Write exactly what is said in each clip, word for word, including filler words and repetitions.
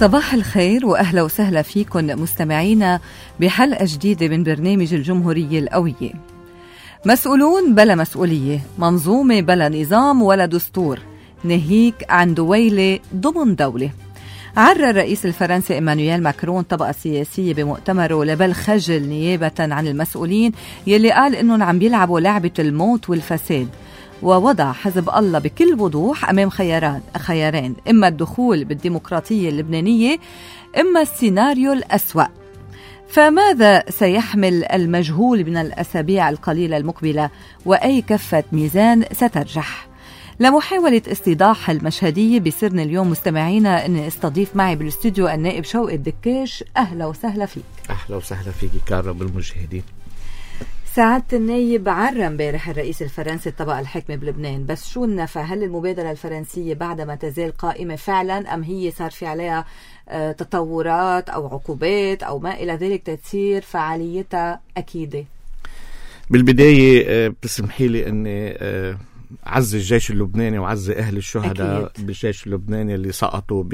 صباح الخير وأهلا وسهلا فيكم مستمعينا بحلقة جديدة من برنامج الجمهورية القوية. مسؤولون بلا مسؤولية، منظومة بلا نظام ولا دستور، ناهيك عن دويلة ضمن دولة. عرى الرئيس الفرنسي إيمانويل ماكرون الطبقة السياسية بمؤتمره لبل خجل نيابة عن المسؤولين يلي قال إنهم عم بيلعبوا لعبة الموت والفساد، ووضع حزب الله بكل وضوح أمام خياران خيارين، إما الدخول بالديمقراطية اللبنانية إما السيناريو الأسوأ. فماذا سيحمل المجهول من الأسابيع القليلة المقبلة، وأي كفة ميزان سترجح؟ لمحاولة استيضاح المشهدية بسرنا اليوم مستمعينا أن استضيف معي بالاستوديو النائب شوقي الدكاش. أهلا وسهلا فيك. أهلا وسهلا فيك كارم بالمشاهدين. سعادة النايب، عرى امبارح الرئيس الفرنسي الطبقة الحاكمة بلبنان، بس شو النفع؟ هل المبادرة الفرنسية بعدما تزال قائمة فعلا، أم هي صار في عليها آه تطورات أو عقوبات أو ما إلى ذلك تتصير فعاليتها أكيدة؟ بالبداية آه بتسمحي لي أني آه عز الجيش اللبناني وعز أهل الشهداء أكيد. بالجيش اللبناني اللي سقطوا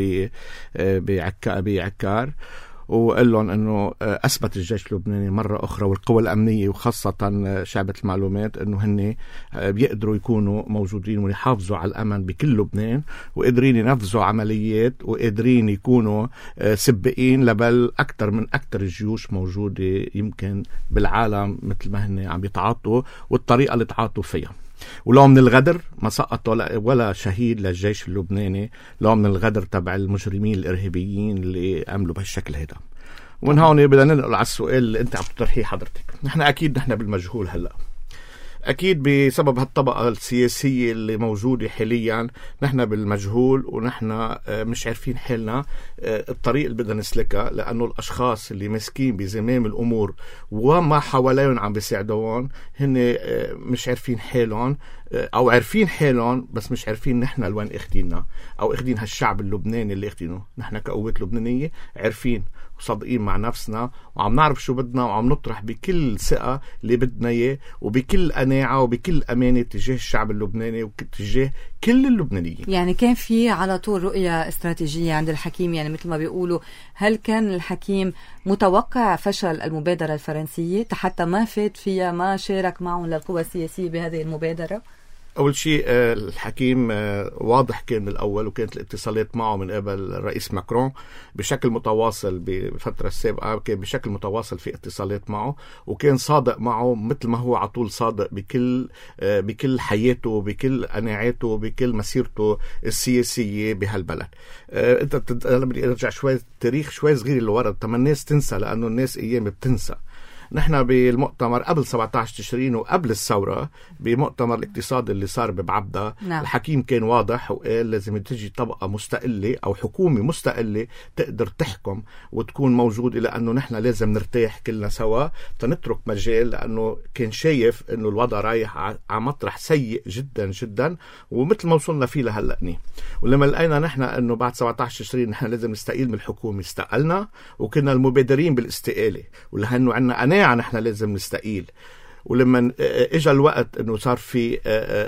بعكار، وقال لهم أنه أثبت الجيش اللبناني مرة أخرى والقوى الأمنية وخاصة شعبة المعلومات أنه هن بيقدروا يكونوا موجودين ويحافظوا على الأمن بكل لبنان، وقادرين ينفذوا عمليات، وقادرين يكونوا سبقين لبل أكثر من أكثر الجيوش موجودة يمكن بالعالم مثل ما هن عم يتعاطوا والطريقة اللي تعاطوا فيها. ولو من الغدر ما سقط ولا, ولا شهيد للجيش اللبناني، لو من الغدر تبع المجرمين الإرهابيين اللي عملوا بهالشكل هذا. ومن هون بدنا ننقل على السؤال اللي انت عم تطرحيه حضرتك. نحن أكيد نحن بالمجهول هلأ، أكيد بسبب هالطبقة السياسية اللي موجودة حاليا نحن بالمجهول، ونحن مش عارفين حالنا الطريق اللي بدنا نسلكها، لأنه الأشخاص اللي مسكين بزمام الأمور وما حواليهم عم بيساعدون هن مش عارفين حالهم، أو عارفين حالهم بس مش عارفين نحن لوين اخديننا، أو اخدين هالشعب اللبناني اللي اخدينه. نحن كقوات لبنانية عارفين وصادقين مع نفسنا، وعم نعرف شو بدنا، وعم نطرح بكل ثقة اللي بدنا إياه، وبكل قناعة وبكل أمانة تجاه الشعب اللبناني وتجاه كل اللبنانيين. يعني كان في على طول رؤية استراتيجية عند الحكيم، يعني مثل ما بيقولوا، هل كان الحكيم متوقع فشل المبادرة الفرنسية حتى ما فات فيها، ما شارك معهم للقوى السياسية بهذه المبادرة؟ أول شيء الحكيم واضح كان من الأول، وكانت الاتصالات معه من قبل الرئيس ماكرون بشكل متواصل بالفترة السابقة، كان بشكل متواصل في اتصالات معه، وكان صادق معه مثل ما هو على طول صادق بكل بكل حياته، بكل قناعاته، بكل مسيرته السياسية بهالبلد. أنت أنا بدي أرجع شوي التاريخ شوي صغير لورا، طب الناس تنسى، لأنه الناس أيام بتنسى. نحن بالمؤتمر قبل سبعة عشر تشرين وقبل الثورة، بمؤتمر الاقتصاد اللي صار ببعبدة، نعم. الحكيم كان واضح وقال لازم تجي طبقة مستقلة أو حكومة مستقلة تقدر تحكم وتكون موجودة، لأنه نحن لازم نرتاح كلنا سوا تنترك مجال، لأنه كان شايف أنه الوضع رايح على مطرح سيء جدا جدا، ومثل ما وصلنا فيه لهلأني. ولما لقينا نحن أنه بعد سبعة عشر تشرين نحن لازم نستقيل من الحكومة، استقلنا وكنا المبادرين بالاستقالة، ولأنه عنا أنا نحن لازم نستقيل. ولما اجى الوقت انه صار في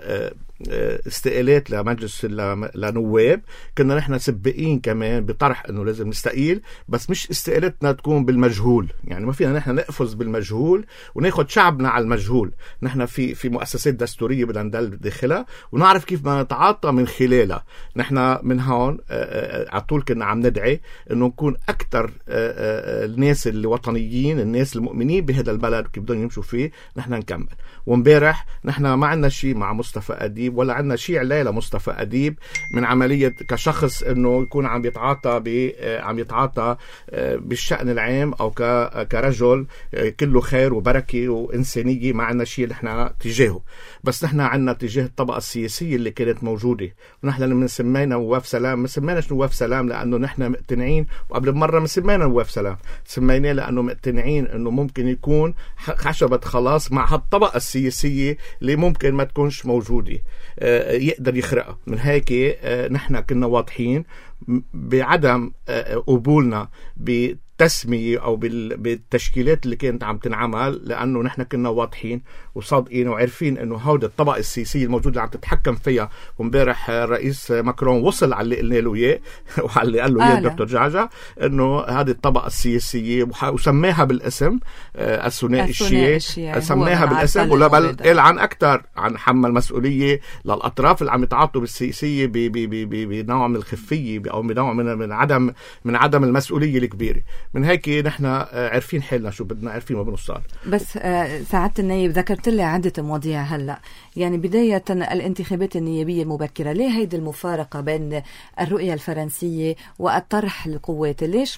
استقالات لمجلس لنواب، كنا نحن سبقين كمان بطرح انه لازم نستقيل، بس مش استقالتنا تكون بالمجهول، يعني ما فينا نحن نقفز بالمجهول وناخد شعبنا على المجهول. نحن في في مؤسسات دستورية بدنا ندل داخلها ونعرف كيف ما نتعاطى من خلالها. نحن من هون على طول كنا عم ندعي انه نكون اكثر الناس الوطنيين، الناس المؤمنين بهذا البلد كيف بدهم يمشوا فيه، نحن نكمل. ومبارح نحن ما عندنا شيء مع مصطفى أديب، ولا عندنا شيء عليه لمصطفى أديب من عملية كشخص انه يكون عم يتعاطى ب عم يتعاطى بالشأن العام، او كرجل كله خير وبركة وإنسانية. ما عندنا شيء نحن تجاهه، بس نحن عندنا تجاه الطبقة السياسية اللي كانت موجودة. ونحن لما سمينا نواف سلام، ما سميناش نواف سلام لأنه نحن مقتنعين، وقبل مرة ما سمينا نواف سلام، سميناه لأنه مقتنعين انه ممكن يكون خشبة خلاص مع هالطبقة السياسية اللي ممكن ما تكونش موجودة، يقدر يخرقها. من هيك نحن كنا واضحين بعدم قبولنا بالتسمية أو بالتشكيلات اللي كانت عم تنعمل، لأنه نحن كنا واضحين وصادقين وعارفين أنه هودي الطبقة السياسية الموجودة اللي عم تتحكم فيها. ومبارح الرئيس ماكرون وصل على اللي قلنا له إياه وعلى اللي قال له إياه دكتور جعجع، أنه هذه الطبقة السياسية وسماها بالاسم الثنائي الشيعي، سماها بالاسم، ولا بل قال عن أكثر عن حمل مسؤولية للأطراف اللي عم يتعاطوا بالسياسية بنوع من الخفية أو بنوع من من عدم من عدم المسؤولية الكبيرة. من هيك نحن عارفين حالنا شو بدنا، عارفين ما بنوصل. بس سعادة النايب ذكرت لي عدة مواضيع هلا، يعني بداية الانتخابات النيابية المبكرة، ليه هيدي المفارقة بين الرؤية الفرنسية والطرح القوات؟ ليش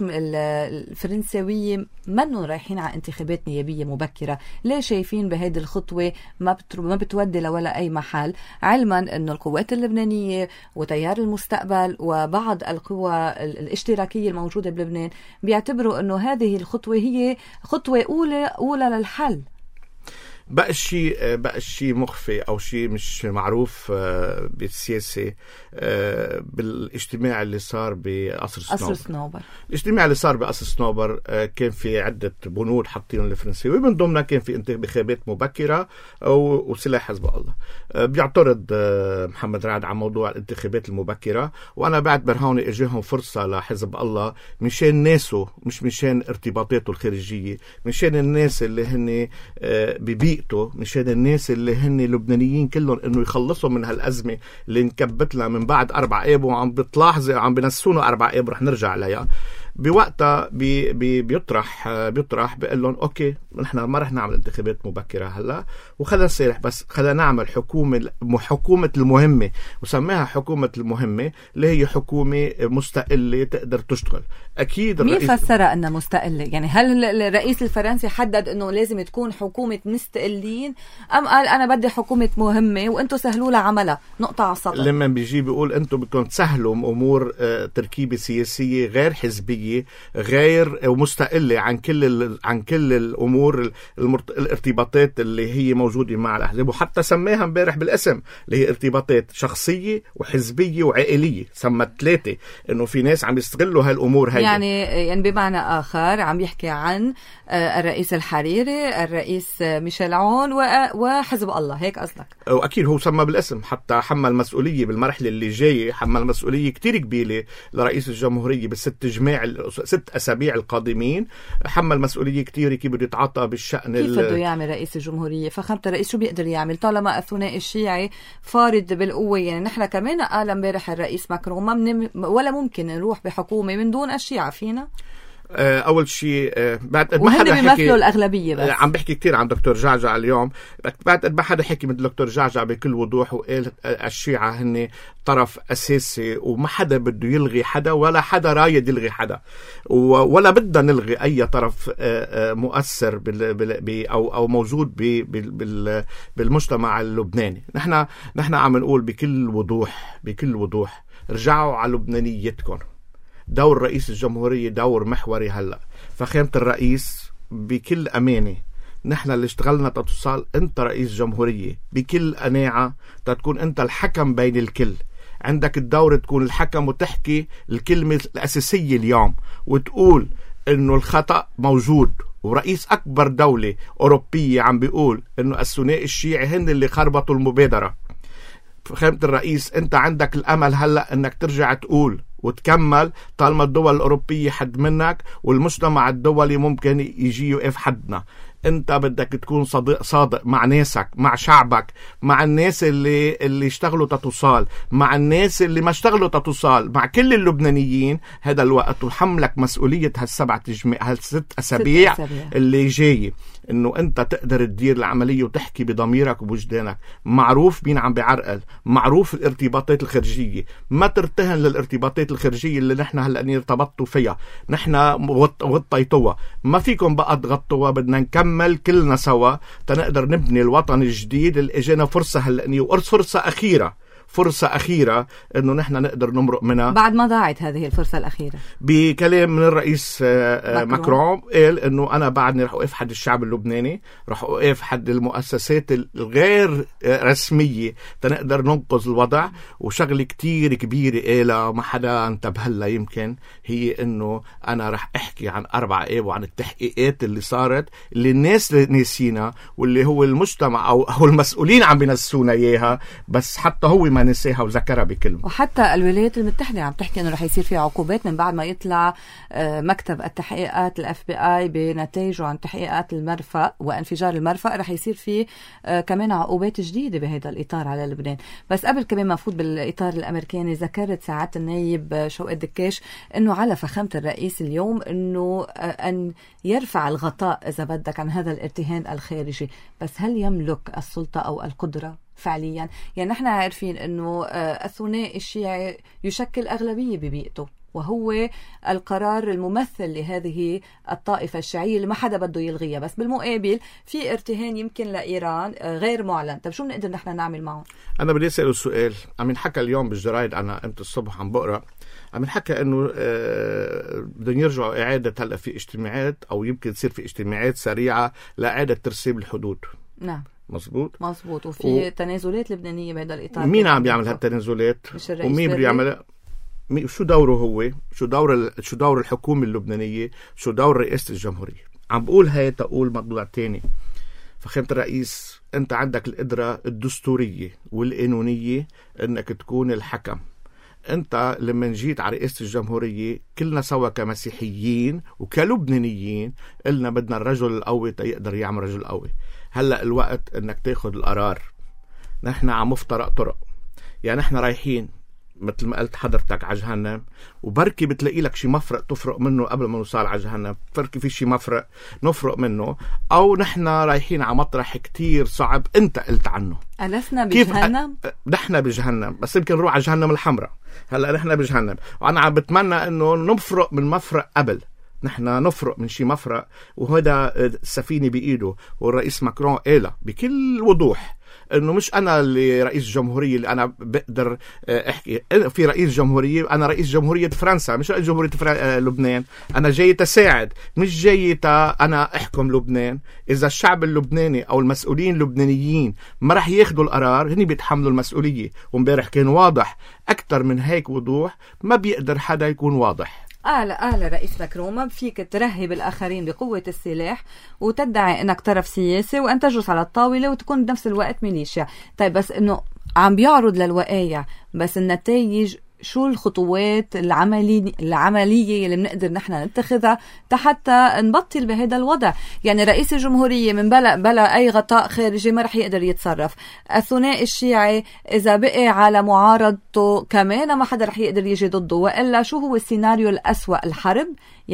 الفرنساوية منهم رايحين على انتخابات نيابية مبكرة؟ ليه شايفين بهيدي الخطوة ما ما بتودي لولا أي محل، علما أنه القوات اللبنانية وتيار المستقبل وبعض القوى الاشتراكية الموجودة بلبنان بيعتبروا أنه هذه الخطوة هي خطوة أولى أولى للحل؟ بقى الشيء بقى الشيء مخفي او شيء مش معروف بالسياسه بالاجتماع اللي صار بقصر صنوبر. صنوبر الاجتماع اللي صار بقصر صنوبر كان في عده بنود حاطينهم الفرنسيين، ومن ضمنها كان في انتخابات مبكره وسلاح حزب الله. بيعترض محمد رعد على موضوع الانتخابات المبكره، وانا بعتبر هون اجاهم فرصه لحزب الله مشان ناسه، مش مشان ارتباطاته الخارجيه، مشان الناس اللي هن ببيئته، مشان الناس اللي هن لبنانيين كلهم، انه يخلصوا من هالازمه اللي انكبت لها من بعد اربع اب، وعم بتلاحظي عم بنسونا اربع اب رح نرجع عليها. بوقتها بي بي بيطرح بيطرح بيقول لهم اوكي نحن ما رح نعمل انتخابات مبكره هلا، وخلينا نسيرح، بس خلينا نعمل حكومه حكومه المهمه، وسماها حكومه المهمه اللي هي حكومه مستقله تقدر تشتغل. اكيد مين فسرها انها مستقله؟ يعني هل الرئيس الفرنسي حدد انه لازم تكون حكومه مستقلين، ام قال انا بدي حكومه مهمه وانتم سهلوا لها عملها؟ نقطه على السطر. لما بيجي بيقول انتم بدكم تسهلوا امور تركيبه سياسيه غير حزبيه غير ومستقله عن كل عن كل الامور المرت... الارتباطات اللي هي موجوده مع الاحزاب، وحتى سماها امبارح بالاسم اللي هي ارتباطات شخصيه وحزبيه وعائليه، سمت ثلاثه، انه في ناس عم يستغلوا هالامور هي. يعني يعني بمعنى اخر عم يحكي عن الرئيس الحريري، الرئيس ميشيل عون وحزب الله، هيك قصدك؟ واكيد هو سمى بالاسم، حتى حمل مسؤوليه بالمرحله اللي جايه، حمل مسؤوليه كتير كبيره لرئيس الجمهوريه بالست جماع ست اسابيع القادمين، حمل مسؤوليه كتير كيف بده يتعاطى بالشان. كيف بده يعمل رئيس الجمهوريه؟ فخامه الرئيس شو بيقدر يعمل طالما الثنائي الشيعي فارض بالقوه؟ يعني نحن كمان قال امبارح الرئيس ماكرون ما من ولا ممكن نروح بحكومه من دون الشيعة فينا. اول شيء بعد ما حدا حكي الاغلبيه، بس عم بحكي كتير عن دكتور جعجع اليوم، بعد ما حدا حكي من دكتور جعجع بكل وضوح وقال الشيعة هن طرف اساسي وما حدا بده يلغي حدا ولا حدا رايد يلغي حدا، ولا بدنا نلغي اي طرف مؤثر بال او او موجود بالمجتمع اللبناني. نحن نحن عم نقول بكل وضوح بكل وضوح رجعوا على لبنانيتكم. دور رئيس الجمهورية دور محوري هلأ. فخامة الرئيس بكل أمانة، نحن اللي اشتغلنا تتصال انت رئيس جمهورية بكل قناعة، تكون انت الحكم بين الكل، عندك الدور تكون الحكم وتحكي الكلمة الأساسية اليوم وتقول انه الخطأ موجود، ورئيس أكبر دولة أوروبية عم بيقول انه الثنائي الشيعي هن اللي خربطوا المبادرة. فخامة الرئيس انت عندك الأمل هلأ انك ترجع تقول وتكمل، طالما الدول الأوروبية حد منك والمجتمع الدولي ممكن يجي يقف حدنا. انت بدك تكون صادق صادق مع ناسك، مع شعبك، مع الناس اللي اللي اشتغلوا تتصال، مع الناس اللي ما اشتغلوا تتصال، مع كل اللبنانيين هذا الوقت، وحملك مسؤولية هالسبع تجميع هالست أسابيع اللي جاي، انه انت تقدر تدير العملية وتحكي بضميرك وبوجدانك. معروف مين عم بيعرقل، معروف الارتباطات الخارجية، ما ترتهن للارتباطات الخارجية اللي نحن هلأ ارتبطوا فيها، نحن غطيتوها، ما فيكم بقى تغطوها، بدنا نكمل نعمل كلنا سوا تنقدر نبني الوطن الجديد اللي اجينا فرصة هلأني، وفرصة أخيرة فرصة أخيرة إنه نحن نقدر نمرق منها. بعد ما ضاعت هذه الفرصة الأخيرة بكلام من الرئيس ماكرون قال إنه أنا بعدني رح أوقف حد الشعب اللبناني، رح أوقف حد المؤسسات الغير رسمية تنقدر ننقذ الوضع. وشغلة كتير كبيرة قالها ما حدا انتبه لها يمكن، هي إنه أنا رح أحكي عن أربع آب وعن التحقيقات اللي صارت اللي الناس ناسينا، واللي هو المجتمع أو هو المسؤولين عم بينسونا إياها، بس حتى هو ما نسيها وذكرها بكلمة. وحتى الولايات المتحدة عم تحكي إنه رح يصير في عقوبات من بعد ما يطلع مكتب التحقيقات الاف بي اي بنتائجه عن تحقيقات المرفأ وانفجار المرفأ، رح يصير في كمان عقوبات جديدة بهذا الإطار على لبنان. بس قبل كمان ما نفوت بالإطار الأمريكاني، ذكرت ساعة النايب شوقي دكاش إنه على فخامة الرئيس اليوم إنه أن يرفع الغطاء إذا بدك عن هذا الارتهان الخارجي، بس هل يملك السلطة أو القدرة فعليا؟ يعني نحن عارفين إنه الثنائي الشيعي يشكل أغلبية ببيئته، وهو القرار الممثل لهذه الطائفة الشيعية اللي ما حدا بده يلغيها، بس بالمقابل في ارتهان يمكن لإيران غير معلن. طب شو بنقدر نحن نعمل معه؟ أنا بدي أسأله السؤال. عم ينحكى اليوم بالجرايد، أنا أمت الصبح عم بقرأ، عم ينحكى إنه بدهم يرجعوا إعادة هلا في اجتماعات أو يمكن تصير في اجتماعات سريعة لإعادة ترسيم الحدود. نعم مزبوط مزبوط. وفي و... تنازلات لبنانية بهذا الإطار. مين عم بيعمل هالتنازلات ومين بده يعملها؟ شو دوره هو؟ شو دور شو دور الحكومة اللبنانية؟ شو دور رئاسة الجمهورية؟ عم بقول هاي تقول موضوع تاني. فخامة الرئيس، أنت عندك القدرة الدستورية والقانونية أنك تكون الحكم. أنت لما جيت على رئاسة الجمهورية كلنا سوا كمسيحيين وكلبنانيين قلنا بدنا الرجل القوي تيقدر يعمل رجل قوي. هلأ الوقت أنك تاخد القرار. نحن عم مفترق طرق، يعني نحن رايحين مثل ما قلت حضرتك على جهنم، وبركي بتلاقي لك شي مفرق تفرق منه قبل ما نوصل على جهنم، بركي في شي مفرق نفرق منه، أو نحن رايحين على مطرح كتير صعب أنت قلت عنه. ألسنا بجهنم؟ نحن بجهنم، بس يمكن نروح على جهنم الحمراء. هلأ نحن بجهنم، وأنا عم بتمنى أنه نفرق من مفرق قبل. نحن نفرق من شي مفرق، وهذا السفينة بإيده. والرئيس ماكرون قال بكل وضوح انه مش انا اللي رئيس جمهورية اللي انا بقدر احكي. في رئيس جمهورية، انا رئيس جمهورية فرنسا مش رئيس جمهورية فرن... لبنان. انا جاي تساعد، مش جاي تا انا احكم لبنان. اذا الشعب اللبناني او المسؤولين اللبنانيين ما رح ياخدوا القرار، هني بيتحملوا المسؤولية. ومبارح كان واضح اكتر من هيك وضوح، ما بيقدر حدا يكون واضح. قال قال رئيس ماكرون ما فيك ترهب الآخرين بقوة السلاح وتدعي أنك طرف سياسي وأن تجلس على الطاولة وتكون بنفس الوقت ميليشيا. طيب بس أنه عم بيعرض للوقايع، بس النتائج شو الخطوات العملية العملية اللي بنقدر نحن نتخذها حتى نبطل بهذا الوضع؟ يعني رئيس الجمهورية من بلا بلا أي غطاء خارجي ما رح يقدر يتصرف. الثنائي الشيعي إذا بقي على معارضته كمان ما حدا رح يقدر يجي ضده. وإلا شو هو السيناريو الأسوأ؟ الحرب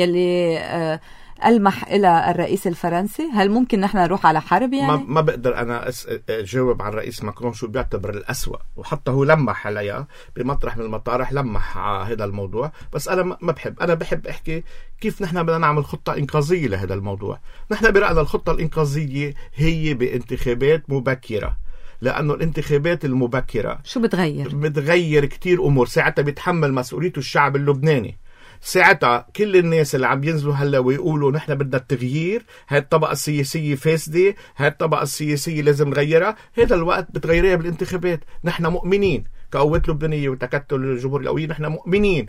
يلي آه ألمح إلى الرئيس الفرنسي. هل ممكن نحن نروح على حرب؟ يعني ما, ما بقدر أنا أجاوب عن الرئيس ماكرون شو بيعتبر الأسوأ، وحتى هو لمح عليها بمطرح من المطارح، لمح على هذا الموضوع. بس أنا ما بحب أنا بحب أحكي كيف نحن بدنا نعمل خطة إنقاذية لهذا الموضوع. نحن برأينا الخطة الإنقاذية هي بانتخابات مبكرة، لأنه الانتخابات المبكرة شو بتغير؟ بتغير كتير أمور. ساعتها بيتحمل مسؤوليته الشعب اللبناني. ساعتها كل الناس اللي عم ينزلوا هلا ويقولوا نحن بدنا التغيير، هاي الطبقة السياسية فاسدة، هاي الطبقة السياسية لازم نغيرها، هذا الوقت بتغيرها بالانتخابات. نحن مؤمنين كقوات لبنانية وتكتل الجمهورية القوية، نحن مؤمنين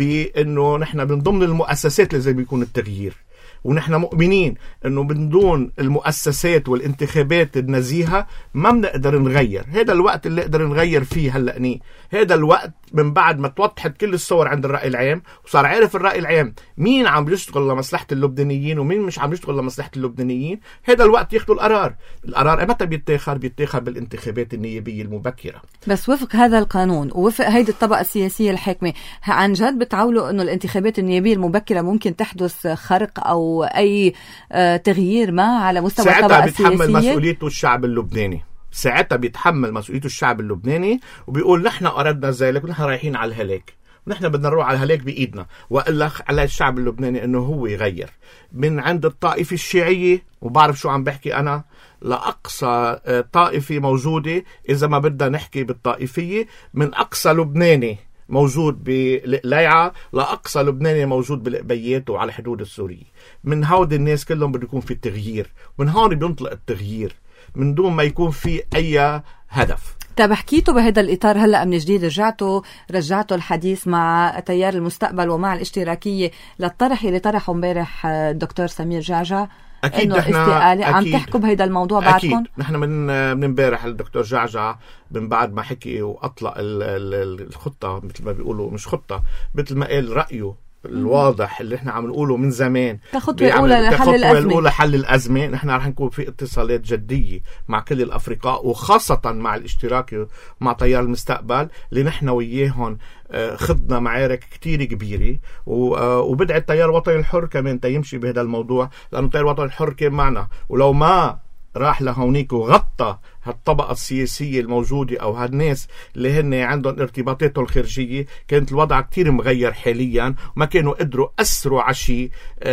بأنه نحن من ضمن المؤسسات لازم يكون التغيير، ونحن مؤمنين أنه من دون المؤسسات والانتخابات النزيهة ما بنقدر نغير. هذا الوقت اللي نقدر نغير فيه هلأني، هذا الوقت من بعد ما توضحت كل الصور عند الرأي العام، وصار عارف الرأي العام مين عم يشتغل لمصلحة اللبنانيين ومين مش عم يشتغل لمصلحة اللبنانيين. هذا الوقت ياخدوا القرار. القرار متى بيتاخر؟ بيتاخر بالانتخابات النيابية المبكرة. بس وفق هذا القانون ووفق هيدي الطبقة السياسية الحاكمة، عن جد بتعولوا أنه الانتخابات النيابية المبكرة ممكن تحدث خرق أو أي تغيير ما على مستوى الطبقة السياسية؟ ساعتها بيتحمل مسؤوليته الشعب اللبناني. ساعتها بيتحمل مسؤوليته الشعب اللبناني وبيقول نحن أردنا ذلك ونحن رايحين على الهلاك. نحن بدنا نروح على هليك بإيدنا، وإلا على الشعب اللبناني إنه هو يغير من عند الطائفة الشيعية، وبعرف شو عم بحكي أنا، لأقصى طائفة موجودة. إذا ما بدنا نحكي بالطائفية، من أقصى لبناني موجود بليعة لأقصى لبناني موجود بالقبيات وعلى حدود السورية. من هود الناس كلهم بده يكون في تغيير، من هون بينطلق التغيير من دون ما يكون في أي هدف. طب حكيتوا بهذا الإطار هلأ من جديد، رجعتوا رجعتوا الحديث مع تيار المستقبل ومع الاشتراكية للطرح اللي طرحه امبارح الدكتور سمير جعجع أكيد إنه استقالة. عم تحكوا بهذا الموضوع بعدكم؟ أكيد نحن من من امبارح الدكتور جعجع من بعد ما حكي وأطلق الخطة، مثل ما بيقولوا مش خطة، مثل ما قال رأيه الواضح اللي احنا عم نقوله من زمان كخطوة أولى لحل الأزمة. الأولى حل الأزمة. نحن رح نكون في اتصالات جدية مع كل الأفرقاء، وخاصة مع الاشتراكي مع تيار المستقبل اللي نحن وياهم خضنا معارك كتير كبيرة، وبدعي التيار الوطني الحر كمان تيمشي بهذا الموضوع، لأنه التيار الوطني الحر كان معنا، ولو ما راح لهونيك وغطى هالطبقة السياسية الموجودة أو هالناس اللي هن عندهم ارتباطاتهم الخارجية، كانت الوضع كتير مغير حاليا، وما كانوا قدروا أسروا عشي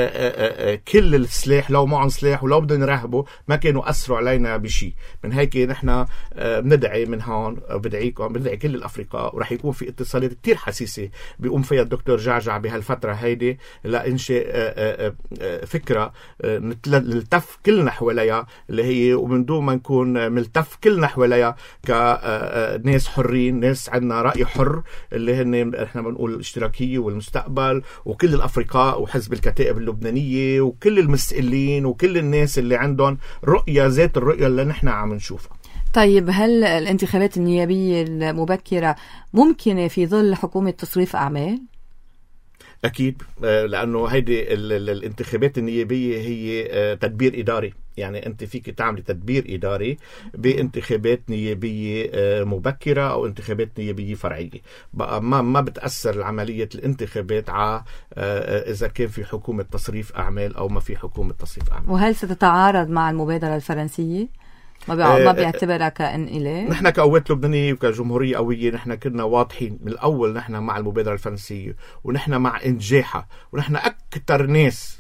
كل السلاح. لو معهم سلاح ولو بدهم يرهبوا ما كانوا أسروا علينا بشي. من هيك نحن بندعي من هون، بدعيكم بدعي كل الأفرقاء، ورح يكون في اتصالات كتير حسيسة بيقوم فيها الدكتور جعجع بهالفترة هيدي لإنشاء فكرة نلتف كلنا حواليها، اللي هي ومن دون ما نكون ملتف كلنا حواليها كناس حرين، ناس عندنا رأي حر، اللي هن احنا بنقول الاشتراكية والمستقبل وكل الأفرقاء وحزب الكتائب اللبنانية وكل المستقلين وكل الناس اللي عندهم رؤية ذات الرؤية اللي نحن عم نشوفها. طيب، هل الانتخابات النيابية المبكرة ممكنة في ظل حكومة تصريف أعمال؟ أكيد، لأنه هيدي الانتخابات النيابية هي تدبير إداري، يعني أنت فيك تعمل تدبير إداري بانتخابات نيابية مبكرة أو انتخابات نيابية فرعية. بقى ما ما بتأثر العملية الانتخابات على إذا كان في حكومة تصريف أعمال أو ما في حكومة تصريف أعمال. وهل ستتعارض مع المبادرة الفرنسية؟ ما ما بيعتبرها كإنقلاب؟ نحن كقوات لبنانية وكجمهورية قوية نحن كنا واضحين من الأول، نحن مع المبادرة الفرنسية ونحن مع إنجاحها، ونحن أكتر ناس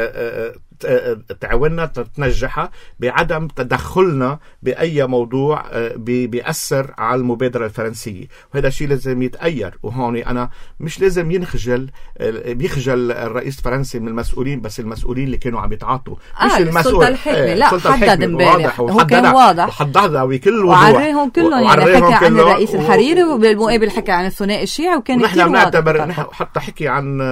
تعاوننا تنجحها بعدم تدخلنا بأي موضوع بيأثر على المبادرة الفرنسية، وهذا الشيء لازم يتأير. وهون أنا مش لازم ينخجل بيخجل الرئيس الفرنسي من المسؤولين، بس المسؤولين اللي كانوا عم يتعاطوا مش آه المسؤول الحكمة. لا، حدد امبارح هو كان واضح وحددها بكل وضوح وعريهم كلهم، يعني حكى عن الرئيس الحريري وبالمقابل حكى عن الثنائي الشيعي، وكان كثير واضح. نعتبر حتى حكي عن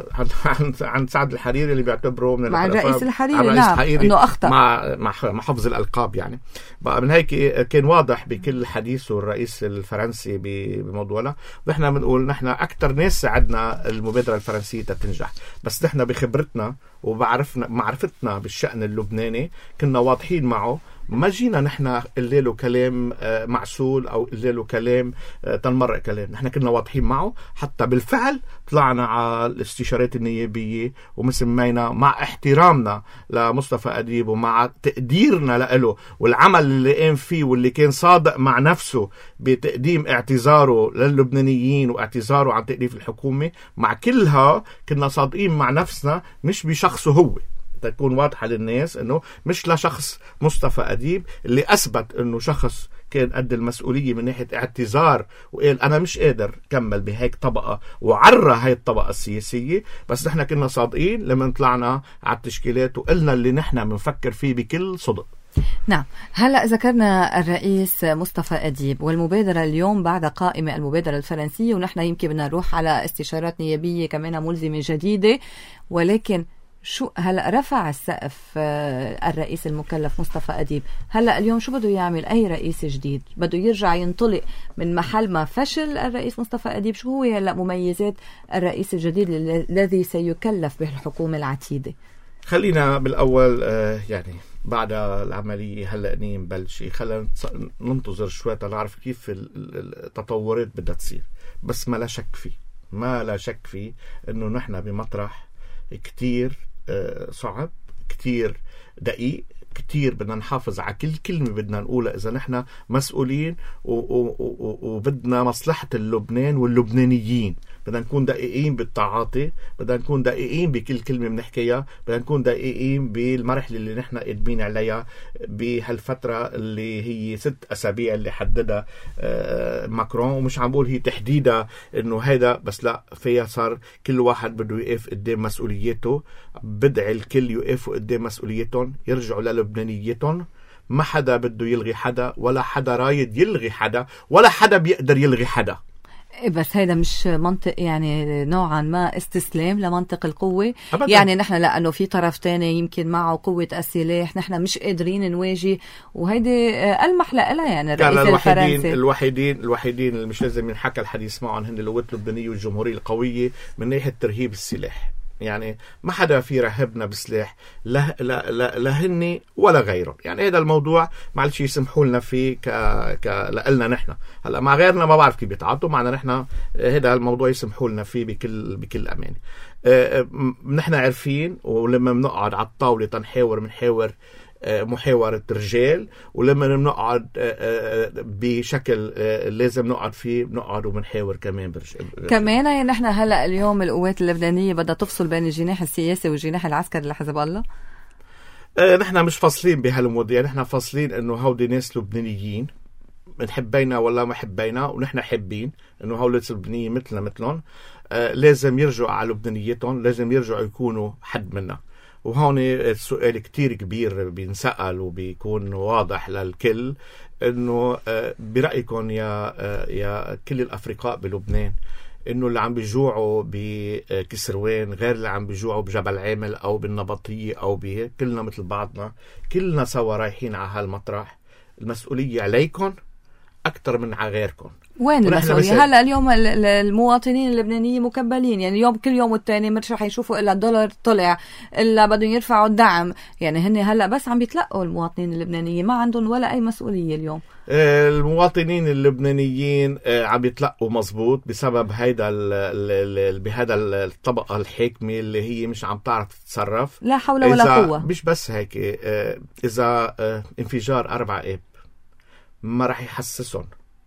عن عن سعد الحريري اللي بيعتبره من مع الرئيس الحريري، نعم، انه اخطا مع مع حفظ الالقاب. يعني بقى من هيك كان واضح بكل حديثه الرئيس الفرنسي بموضوعنا، ونحن بنقول نحن اكثر ناس ساعدنا المبادره الفرنسيه تنجح، بس نحن بخبرتنا وبعرفنا معرفتنا بالشأن اللبناني كنا واضحين معه. ما جينا نحن قلنا له كلام معسول أو قلنا له كلام تنمرق كلام، نحن كنا واضحين معه. حتى بالفعل طلعنا على الاستشارات النيابية ومسمينا مع احترامنا لمصطفى أديب ومع تقديرنا له والعمل اللي قام فيه واللي كان صادق مع نفسه بتقديم اعتذاره للبنانيين واعتذاره عن تأليف الحكومة. مع كلها كنا صادقين مع نفسنا، مش بشخصه هو، تكون واضحة للناس انه مش لشخص مصطفى أديب اللي اثبت انه شخص كان قد المسؤولية من ناحية اعتذار وقال انا مش قادر كمل بهيك طبقة وعرى هاي الطبقة السياسية. بس نحن كنا صادقين لما طلعنا على التشكيلات وقلنا اللي نحن بنفكر فيه بكل صدق. نعم، هلأ ذكرنا الرئيس مصطفى أديب والمبادرة اليوم بعد قائمة المبادرة الفرنسية، ونحن يمكن بدنا نروح على استشارات نيابية كمان ملزمة جديدة. ولكن شو هلأ رفع السقف الرئيس المكلف مصطفى أديب، هلأ اليوم شو بده يعمل أي رئيس جديد؟ بده يرجع ينطلق من محل ما فشل الرئيس مصطفى أديب؟ شو هو هلأ مميزات الرئيس الجديد الذي سيكلف بالحكومة العتيدة؟ خلينا بالأول يعني بعد العملية هلأ نبلش، خلينا ننتظر شوي تنعرف كيف التطورات بدها تصير. بس ما لا شك فيه ما لا شك فيه إنه نحن بمطرح كتير صعب، كتير دقيق، كتير بدنا نحافظ على كل كلمة بدنا نقولها إذا نحن مسؤولين وبدنا مصلحة اللبنان واللبنانيين. بدنا نكون دقيقين بالتعاطي، بدنا نكون دقيقين بكل كلمة بنحكيها، بدنا نكون دقيقين بالمرحلة اللي نحن قادمين عليها بهالفترة اللي هي ست أسابيع اللي حددها ماكرون. ومش عم بقول هي تحديدها إنه هيدا بس، لا، فيها صار كل واحد بده يقف قدام مسؤوليته. بدعي الكل يقفوا قدام مسؤوليتهم، يرجعوا للبنانيتهم. ما حدا بده يلغي حدا، ولا حدا رايد يلغي حدا، ولا حدا بيقدر يلغي حدا. بس هيدا مش منطق يعني نوعا ما استسلام لمنطق القوة أبداً. يعني نحن لأنه في طرف تاني يمكن معه قوة السلاح نحن مش قادرين نواجه، وهيدي ألمح لها يعني الرئيس الفرنسي. الوحيدين الوحيدين اللي مش لازم ينحكى الحديث معهم هن القوات اللبنانية والجمهورية القوية من ناحية ترهيب السلاح. يعني ما حدا في رهبنا بسلاح، لا لا لا لهني ولا غيرهم. يعني هذا الموضوع معلش يسمحوا لنا فيه ك ك لنا نحن. هلا مع غيرنا ما بعرف كيف بيتعاطوا معنا نحن، هذا الموضوع يسمحوا لنا فيه بكل بكل امان. نحن عارفين، ولما بنقعد على الطاوله تنحاور بنحاور محاورة رجال، ولما بنقعد بشكل لازم نقعد فيه بنقعد وبنحاور كمان برجال كمان. يعني نحن هلأ اليوم القوات اللبنانية بدها تفصل بين الجناح السياسي والجناح العسكري لحزب الله. نحن مش فاصلين بهالمواضيع، نحن فاصلين انه هودي ناس لبنانيين بنحبينا ولا ما حبينا، ونحن حابين انه هؤلاء اللبنانيين مثلنا مثلهم. لازم يرجعوا على لبنانيتهم، لازم يرجعوا يكونوا حد منا. وهون السؤال كتير كبير بينسأل وبيكون واضح للكل، انه برأيكم يا يا كل الافرقاء بلبنان، انه اللي عم بيجوعوا بكسروان غير اللي عم بيجوعوا بجبل عامل او بالنبطية او بهيك، كلنا مثل بعضنا، كلنا سوا رايحين على هالمطرح. المسؤولية عليكم اكتر من على غيركم. وين المسؤولية؟ هلا اليوم المواطنين اللبنانيين مكبلين، يعني اليوم كل يوم والتاني مش رح يشوفوا الا الدولار طلع، الا بدهم يرفعوا الدعم. يعني هن هلا بس عم بيتلقوا المواطنين اللبنانيين، ما عندهم ولا اي مسؤولية اليوم. المواطنين اللبنانيين عم يتلقوا مزبوط بسبب هيدا بهذا الطبقة الحاكمة اللي هي مش عم تعرف تتصرف. لا حول ولا قوة. مش بس هيك، اذا انفجار أربعة آب ما رح يحسسهم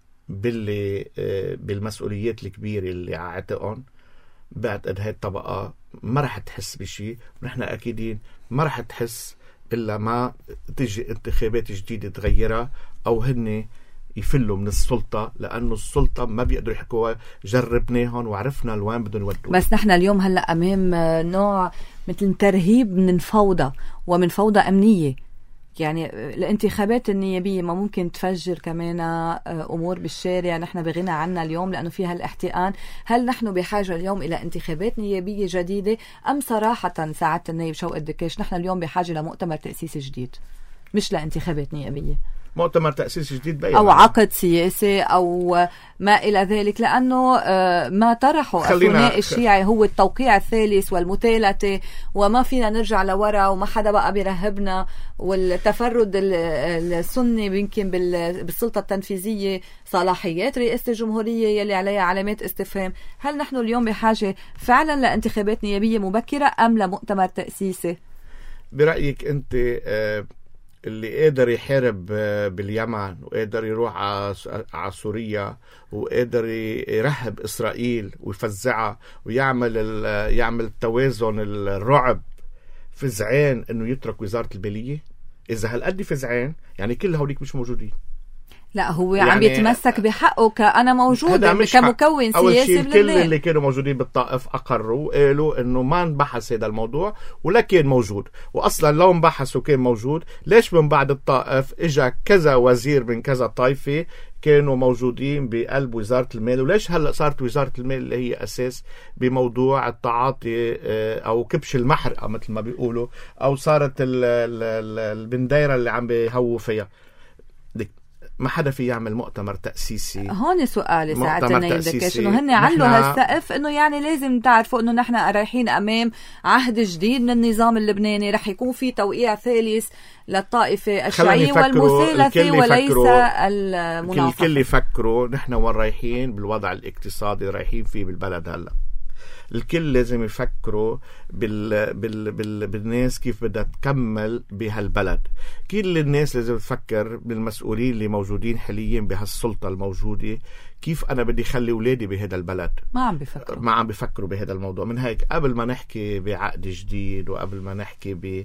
باللي بالمسؤوليات الكبيرة اللي على عاتقهم، بعد هاي الطبقة ما رح تحس بشيء. ونحن أكيدين ما رح تحس إلا ما تيجي انتخابات جديدة تغيرها، أو هن يفلوا من السلطة، لأنه السلطة ما بيقدروا يحكوها جربناهم وعرفنا لوين بدهم يودوا. بس نحن اليوم هلأ أمام نوع مثل ترهيب من فوضى ومن فوضى أمنية. يعني الانتخابات النيابية ما ممكن تفجر كمان أمور بالشارع نحن بغنى عنها اليوم لأنه فيها الاحتقان. هل نحن بحاجة اليوم إلى انتخابات نيابية جديدة، أم صراحة سعادة النائب شوقي الدكاش نحن اليوم بحاجة لمؤتمر تأسيسي جديد مش لانتخابات نيابية؟ مؤتمر تأسيسي جديد بيان أو عقد سياسي أو ما إلى ذلك، لأنه ما طرحه الثنائي الشيعي هو التوقيع الثالث والمتالتة، وما فينا نرجع لورا، وما حدا بقى بيرهبنا، والتفرد السني يمكن بالسلطة التنفيذية، صلاحيات رئاسة الجمهورية يلي عليها علامات استفهام. هل نحن اليوم بحاجة فعلا لانتخابات نيابية مبكرة أم لمؤتمر تأسيسي؟ برأيك أنت آه اللي قادر يحارب باليمن وقادر يروح على سوريا وقادر يرهب إسرائيل ويفزعها ويعمل يعمل توازن الرعب، فزعان إنه يترك وزارة البالية؟ إذا هالقد فزعان يعني كل هوليك مش موجودين. لا هو يعني عم بيتمسك بحقه كأنا موجود كمكون سياسي بلبنان. كل اللي كانوا موجودين بالطائف أقروا قالوا إنه ما انبحث هذا الموضوع ولا كان موجود، وأصلا لو انبحث وكان موجود ليش من بعد الطائف إجا كذا وزير من كذا طائفة كانوا موجودين بقلب وزارة المال، وليش هلأ صارت وزارة المال اللي هي أساس بموضوع التعاطي أو كبش المحرقة مثل ما بيقولوا، أو صارت البنديرة اللي عم بيهووا فيها؟ ما حدا في يعمل مؤتمر تأسيسي. هون سؤالي ساعة النائب دكاش انه هن علوا هالسقف انه يعني لازم تعرفوا انه نحن رايحين امام عهد جديد من النظام اللبناني، رح يكون في توقيع ثالث للطائفة الشيعية والمثالثة وليس المنافقة. الكل يفكروا نحن وين رايحين بالوضع الاقتصادي رايحين فيه بالبلد هلا. الكل لازم يفكروا بال... بال... بال... بالناس كيف بدها تكمل بهالبلد. كل الناس لازم تفكر بالمسؤولين اللي موجودين حاليا بهالسلطة الموجودة، كيف أنا بدي خلي أولادي بهذا البلد. ما عم بفكروا ما عم بفكروا بهذا الموضوع. من هيك قبل ما نحكي بعقد جديد، وقبل ما نحكي ب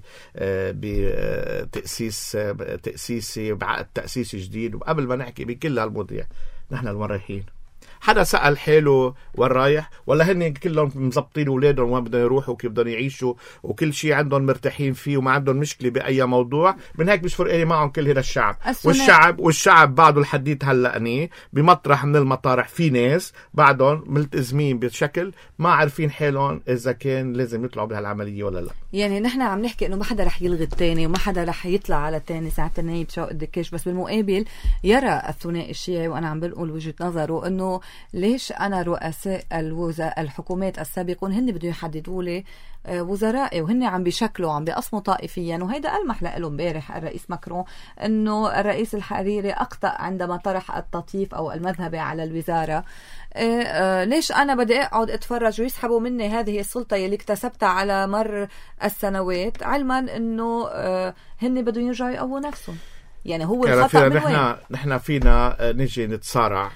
بتأسيس تأسيسي بعقد تأسيسي جديد، وقبل ما نحكي بكل هالمواضيع، نحن المريحين. حدا سأل حاله وين رايح؟ ولا هن كلهم مزبطين أولادهم وين بدهم يروحوا وكيف بدهم يعيشوا وكل شيء عندهم مرتاحين فيه وما عندهم مشكلة بأي موضوع؟ من هيك مش فرقاني معهم كل هذا الشعب. والشعب والشعب بعده الحديد هلأني بمطرح من المطارح في ناس بعدهم ملتزمين بشكل ما عارفين حالهم إذا كان لازم يطلعوا بهالعملية ولا لا. يعني نحن عم نحكي إنه ما حدا رح يلغي التاني وما حدا رح يطلع على التاني ساعة النايب شو قدكش، بس بالمقابل يرى الثنائي الشيعي، وأنا عم بقول وجهة نظره، إنه ليش أنا رؤساء الوزراء الحكومات السابقون هن بدهم يحددوا لي وزرائي، وهن عم بيشكلوا عم بيقسموا طائفيا. وهيدا ألمح له امبارح الرئيس ماكرون إنه الرئيس الحريري أخطأ عندما طرح التطييف أو المذهبي على الوزارة. ليش أنا بدي أقعد أتفرج ويسحبوا مني هذه السلطة اللي اكتسبتها على مر السنوات، علما إنه هن بدهم يرجعوا يقووا نفسهم. يعني هو الخطأ من وين؟ نحن نحن فينا نجي نتصارع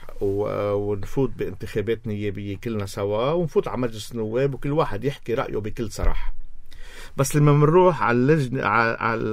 ونفوت بانتخابات نيابية كلنا سوا، ونفوت على مجلس النواب وكل واحد يحكي رأيه بكل صراحة. بس لما بنروح على اللجنة على على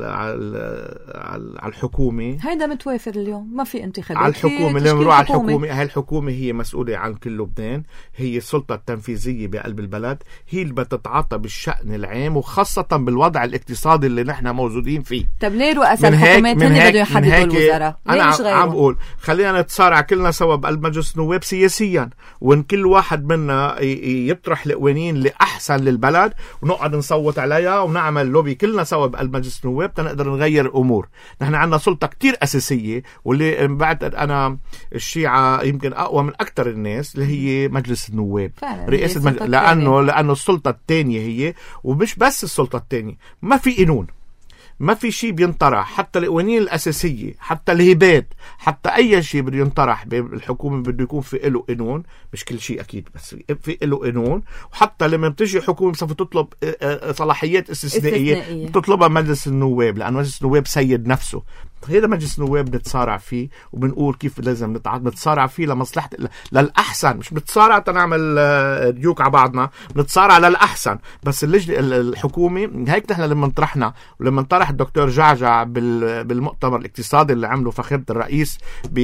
على, على الحكومة، هيدا متوافر اليوم، ما في انتخابات على الحكومة. لما بنروح على الحكومة، هاي الحكومة هي مسؤولة عن كل لبنان، هي السلطة التنفيذية بقلب البلد، هي اللي بتتعاطى بالشأن العام وخاصة بالوضع الاقتصادي اللي نحن موجودين فيه. طب ليه رؤساء الحكومات هن بدهم يحددوا الوزراء؟ أنا مش عم بقول خلينا نتصارع كلنا سوا بقلب مجلس النواب سياسيا، وإن كل واحد منا يطرح القوانين اللي أحسن للبلد ونقعد نصوت عليها ونعمل لوبي كلنا سوا بقلب مجلس النواب تنقدر نغير الأمور. نحن عندنا سلطة كتير أساسية، واللي بعد أنا الشيعة يمكن أقوى من أكتر الناس، اللي هي مجلس النواب، رئاسة مجلس، لأنه لأنه السلطة الثانية هي، ومش بس السلطة الثانية، ما في قانون، ما في شيء بينطرح، حتى القوانين الأساسية، حتى الهبات، حتى أي شيء بده ينطرح بالحكومة بده يكون في له قانون. مش كل شيء أكيد، بس في له قانون. وحتى لما بتجي حكومة سوف تطلب صلاحيات استثنائية بتطلبها مجلس النواب، لأن مجلس النواب سيد نفسه. هذا مجلس النواب بنتصارع فيه وبنقول كيف لازم نتصارع فيه لمصلحة للأحسن، مش بنتصارع تنعمل ديوك على بعضنا، بنتصارع للأحسن. بس اللجنة الحكومة هيك نحن لما طرحنا، ولما طرح الدكتور جعجع بالمؤتمر الاقتصادي اللي عمله فخامة الرئيس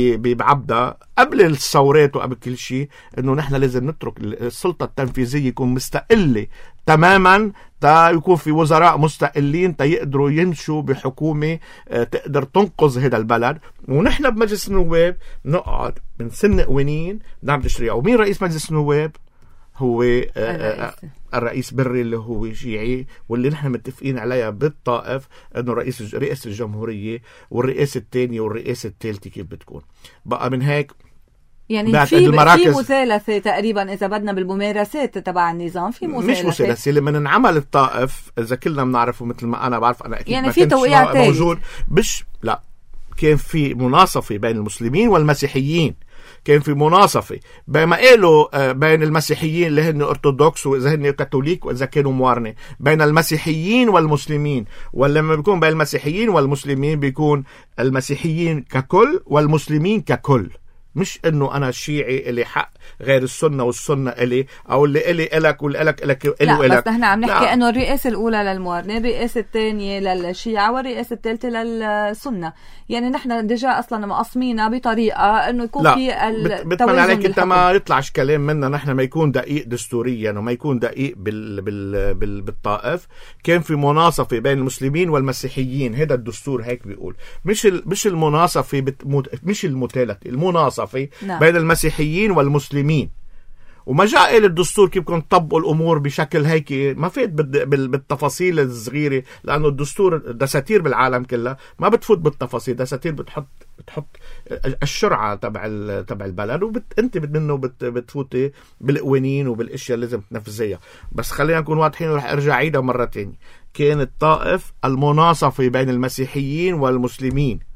بعبدة قبل الثورات وقبل كل شيء، انه نحن لازم نترك السلطة التنفيذية يكون مستقلة تماما، تا يكون في وزراء مستقلين تا يقدروا يمشوا بحكومة تقدر تنقذ هذا البلد. ونحن بمجلس النواب نقعد بنسن قوانين نعم تشريع. ومين رئيس مجلس النواب؟ هو الرئيس, الرئيس بري اللي هو شيعي، واللي نحن متفقين عليها بالطائف انه رئيس رئاسة الجمهورية، والرئاسة الثانية والرئاسة الثالثة كيف بتكون. بقى من هيك يعني في في مثالثة تقريبا إذا بدنا بالممارسات تبع النظام، في مثالثة. مش مثالثة لما ننعمل الطائف إذا كلنا بنعرفه مثل ما أنا بعرف، أنا أكيد يعني في توقيع موجود. مش لا كان في مناصفة بين المسلمين والمسيحيين، كان في مناصفة بما قالوا بين المسيحيين اللي هن أرثوذكس وإذا هن كاثوليك وإذا كانوا موارنة، بين المسيحيين والمسلمين. ولما بيكون بين المسيحيين والمسلمين بيكون المسيحيين ككل والمسلمين ككل، مش انه انا الشيعي اللي حق غير السنه والسنه الي، او اللي الي الك واللي الك الك الي لا والك. بس نحن عم نحكي انه الرئاسه الاولى للموارنه، الرئاسه الثانيه للشيعه، والرئاسه الثالثه للسنه. يعني نحن ديجا اصلا مقسمينها بطريقه انه يكون لا. في التوازن. بتمنى عليك انت ما يطلعش كلام منا نحن ما يكون دقيق دستوريا وما يكون دقيق بال بال بال بالطائف. كان في مناصفه بين المسلمين والمسيحيين، هذا الدستور هيك بيقول، مش ال... مش المناصفه بت... مش المثالثه، المناصفه نعم. بين المسيحيين والمسلمين. وما جاء قال الدستور كيف كنت طبقوا الأمور بشكل هيك، ما فات بالتفاصيل الصغيرة، لأنه الدستور دساتير بالعالم كله ما بتفوت بالتفاصيل، دساتير بتحط بتحط الشرعة تبع تبع البلد، وانت منه بت بتفوتي بالقوانين وبالاشياء اللي لازم تنفذيها. بس خلينا نكون واضحين ورح ارجع عيدها مرة تانية. كان الطائف المناصفة بين المسيحيين والمسلمين،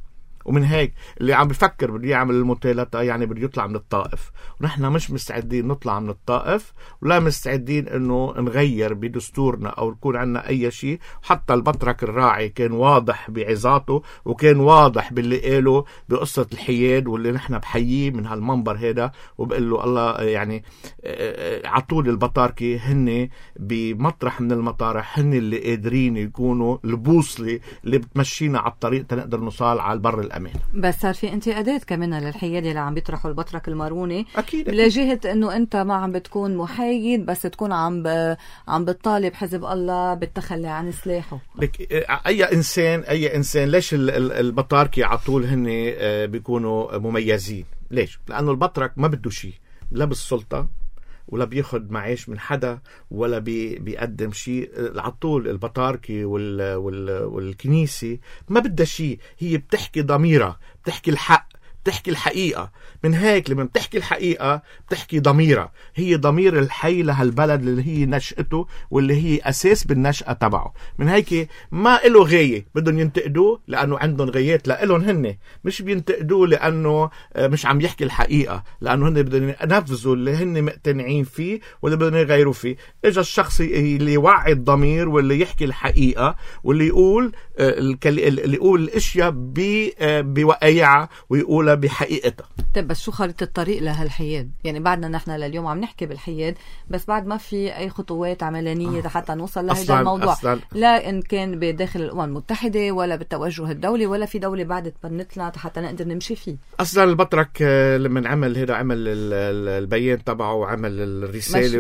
ومن هيك اللي عم بفكر بده يعمل الموتيلتا يعني بده يطلع من الطائف، ونحن مش مستعدين نطلع من الطائف ولا مستعدين انه نغير بدستورنا او يكون عندنا اي شيء. حتى البطرك الراعي كان واضح بعظاته وكان واضح باللي قاله بقصة الحياد، واللي نحن بحييه من هالمنبر هذا وبقول له الله يعني عطول البطاركة هن بمطرح من المطارح، هن اللي قادرين يكونوا البوصلة اللي بتمشينا على الطريق تنقدر نوصل على البر الأمان. بس صار في انتقادات كمان للحياد اللي عم بيطرحوا البطرك الماروني، أكيد لجهة انه انت ما عم بتكون محايد بس تكون عم ب... عم بتطالب حزب الله بالتخلي عن سلاحه. لك اي انسان اي انسان ليش البطاركة على طول هن بيكونوا مميزين؟ ليش؟ لانه البطرك ما بده شيء، لا بالسلطة ولا بياخد معاش من حدا ولا بي بيقدم شيء. على طول البطاركة وال وال والكنيسة ما بدها شيء، هي بتحكي ضميرها، بتحكي الحق، بتحكي الحقيقة. من هيك لما بتحكي الحقيقة بتحكي ضميرها، هي ضمير الحي لهالبلد اللي هي نشأته واللي هي أساس بالنشأة تبعه. من هيك ما إله غاية بدهم ينتقدوه لأنه عندهم غايات لإلهم هن، مش بينتقدوه لأنه مش عم يحكي الحقيقة، لأنه هن بدهم ينفذوا اللي هن مقتنعين فيه واللي بدهم يغيروا فيه. إجا الشخص اللي يوعي الضمير واللي يحكي الحقيقة واللي يقول اللي يقول الاشياء بوقايعها ويقولها بحقيقتها. طيب بس شو خريطة الطريق لهالحياد؟ يعني بعدنا نحن لليوم عم نحكي بالحياد بس بعد ما في أي خطوات عملانية آه. حتى نوصل لهذا الموضوع أصلاً. لا إن كان بداخل الأمم المتحدة ولا بالتوجه الدولي ولا في دولة بعد تبنتنا حتى نقدر نمشي فيه. أصلا البطرك لما عمل هذا عمل البيان تبعه وعمل الرسالة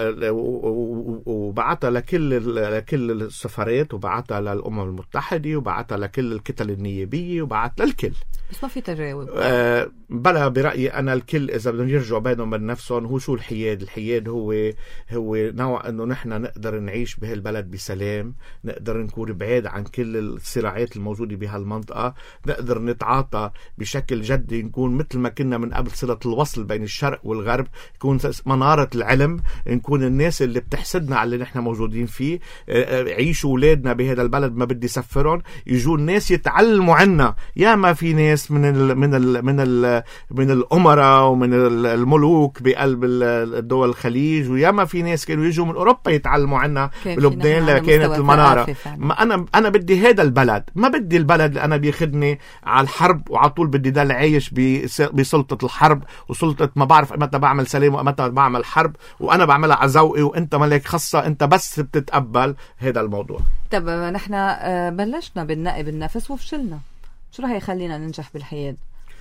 وبعتها لكل لكل السفارات وبعتها للأمم المتحدة وبعتها لكل الكتل النيابية وبعت للكل، بس ما في تجاوب. آه بلا برأيي أنا الكل إذا بدهم يرجعوا بينهم من نفسهم. هو شو الحياد؟ الحياد هو هو نوع إنه نحن نقدر نعيش بهالبلد بسلام، نقدر نكون بعيد عن كل الصراعات الموجودة بهالمنطقة، نقدر نتعاطى بشكل جدي، نكون مثل ما كنا من قبل صلة الوصل بين الشرق والغرب، يكون منارة العلم، نكون الناس اللي بتحسدنا على اللي نحن موجودين فيه. عيشوا أولادنا بهذا البلد ما بدي سفرهم، يجوا الناس يتعلموا عنا. يا ما في ناس من ال من ال من ال من الأمراء ومن الملوك بقلب الدول الخليج، وياما في ناس كانوا يجوا من أوروبا يتعلموا عنا بلبنان لكانت المنارة. ما أنا أنا بدي هذا البلد، ما بدي البلد اللي أنا بياخدني على الحرب وعلى طول بدي دل عايش بسلطة الحرب وسلطة ما بعرف متى بعمل سلام ومتى بعمل حرب، وأنا بعملها على ذوقي وأنت ملك خاصة، أنت بس بتتقبل هذا الموضوع. طب نحن بلشنا بالنقي بالنفس وفشلنا، شو رح يخلينا ننجح بالحياد؟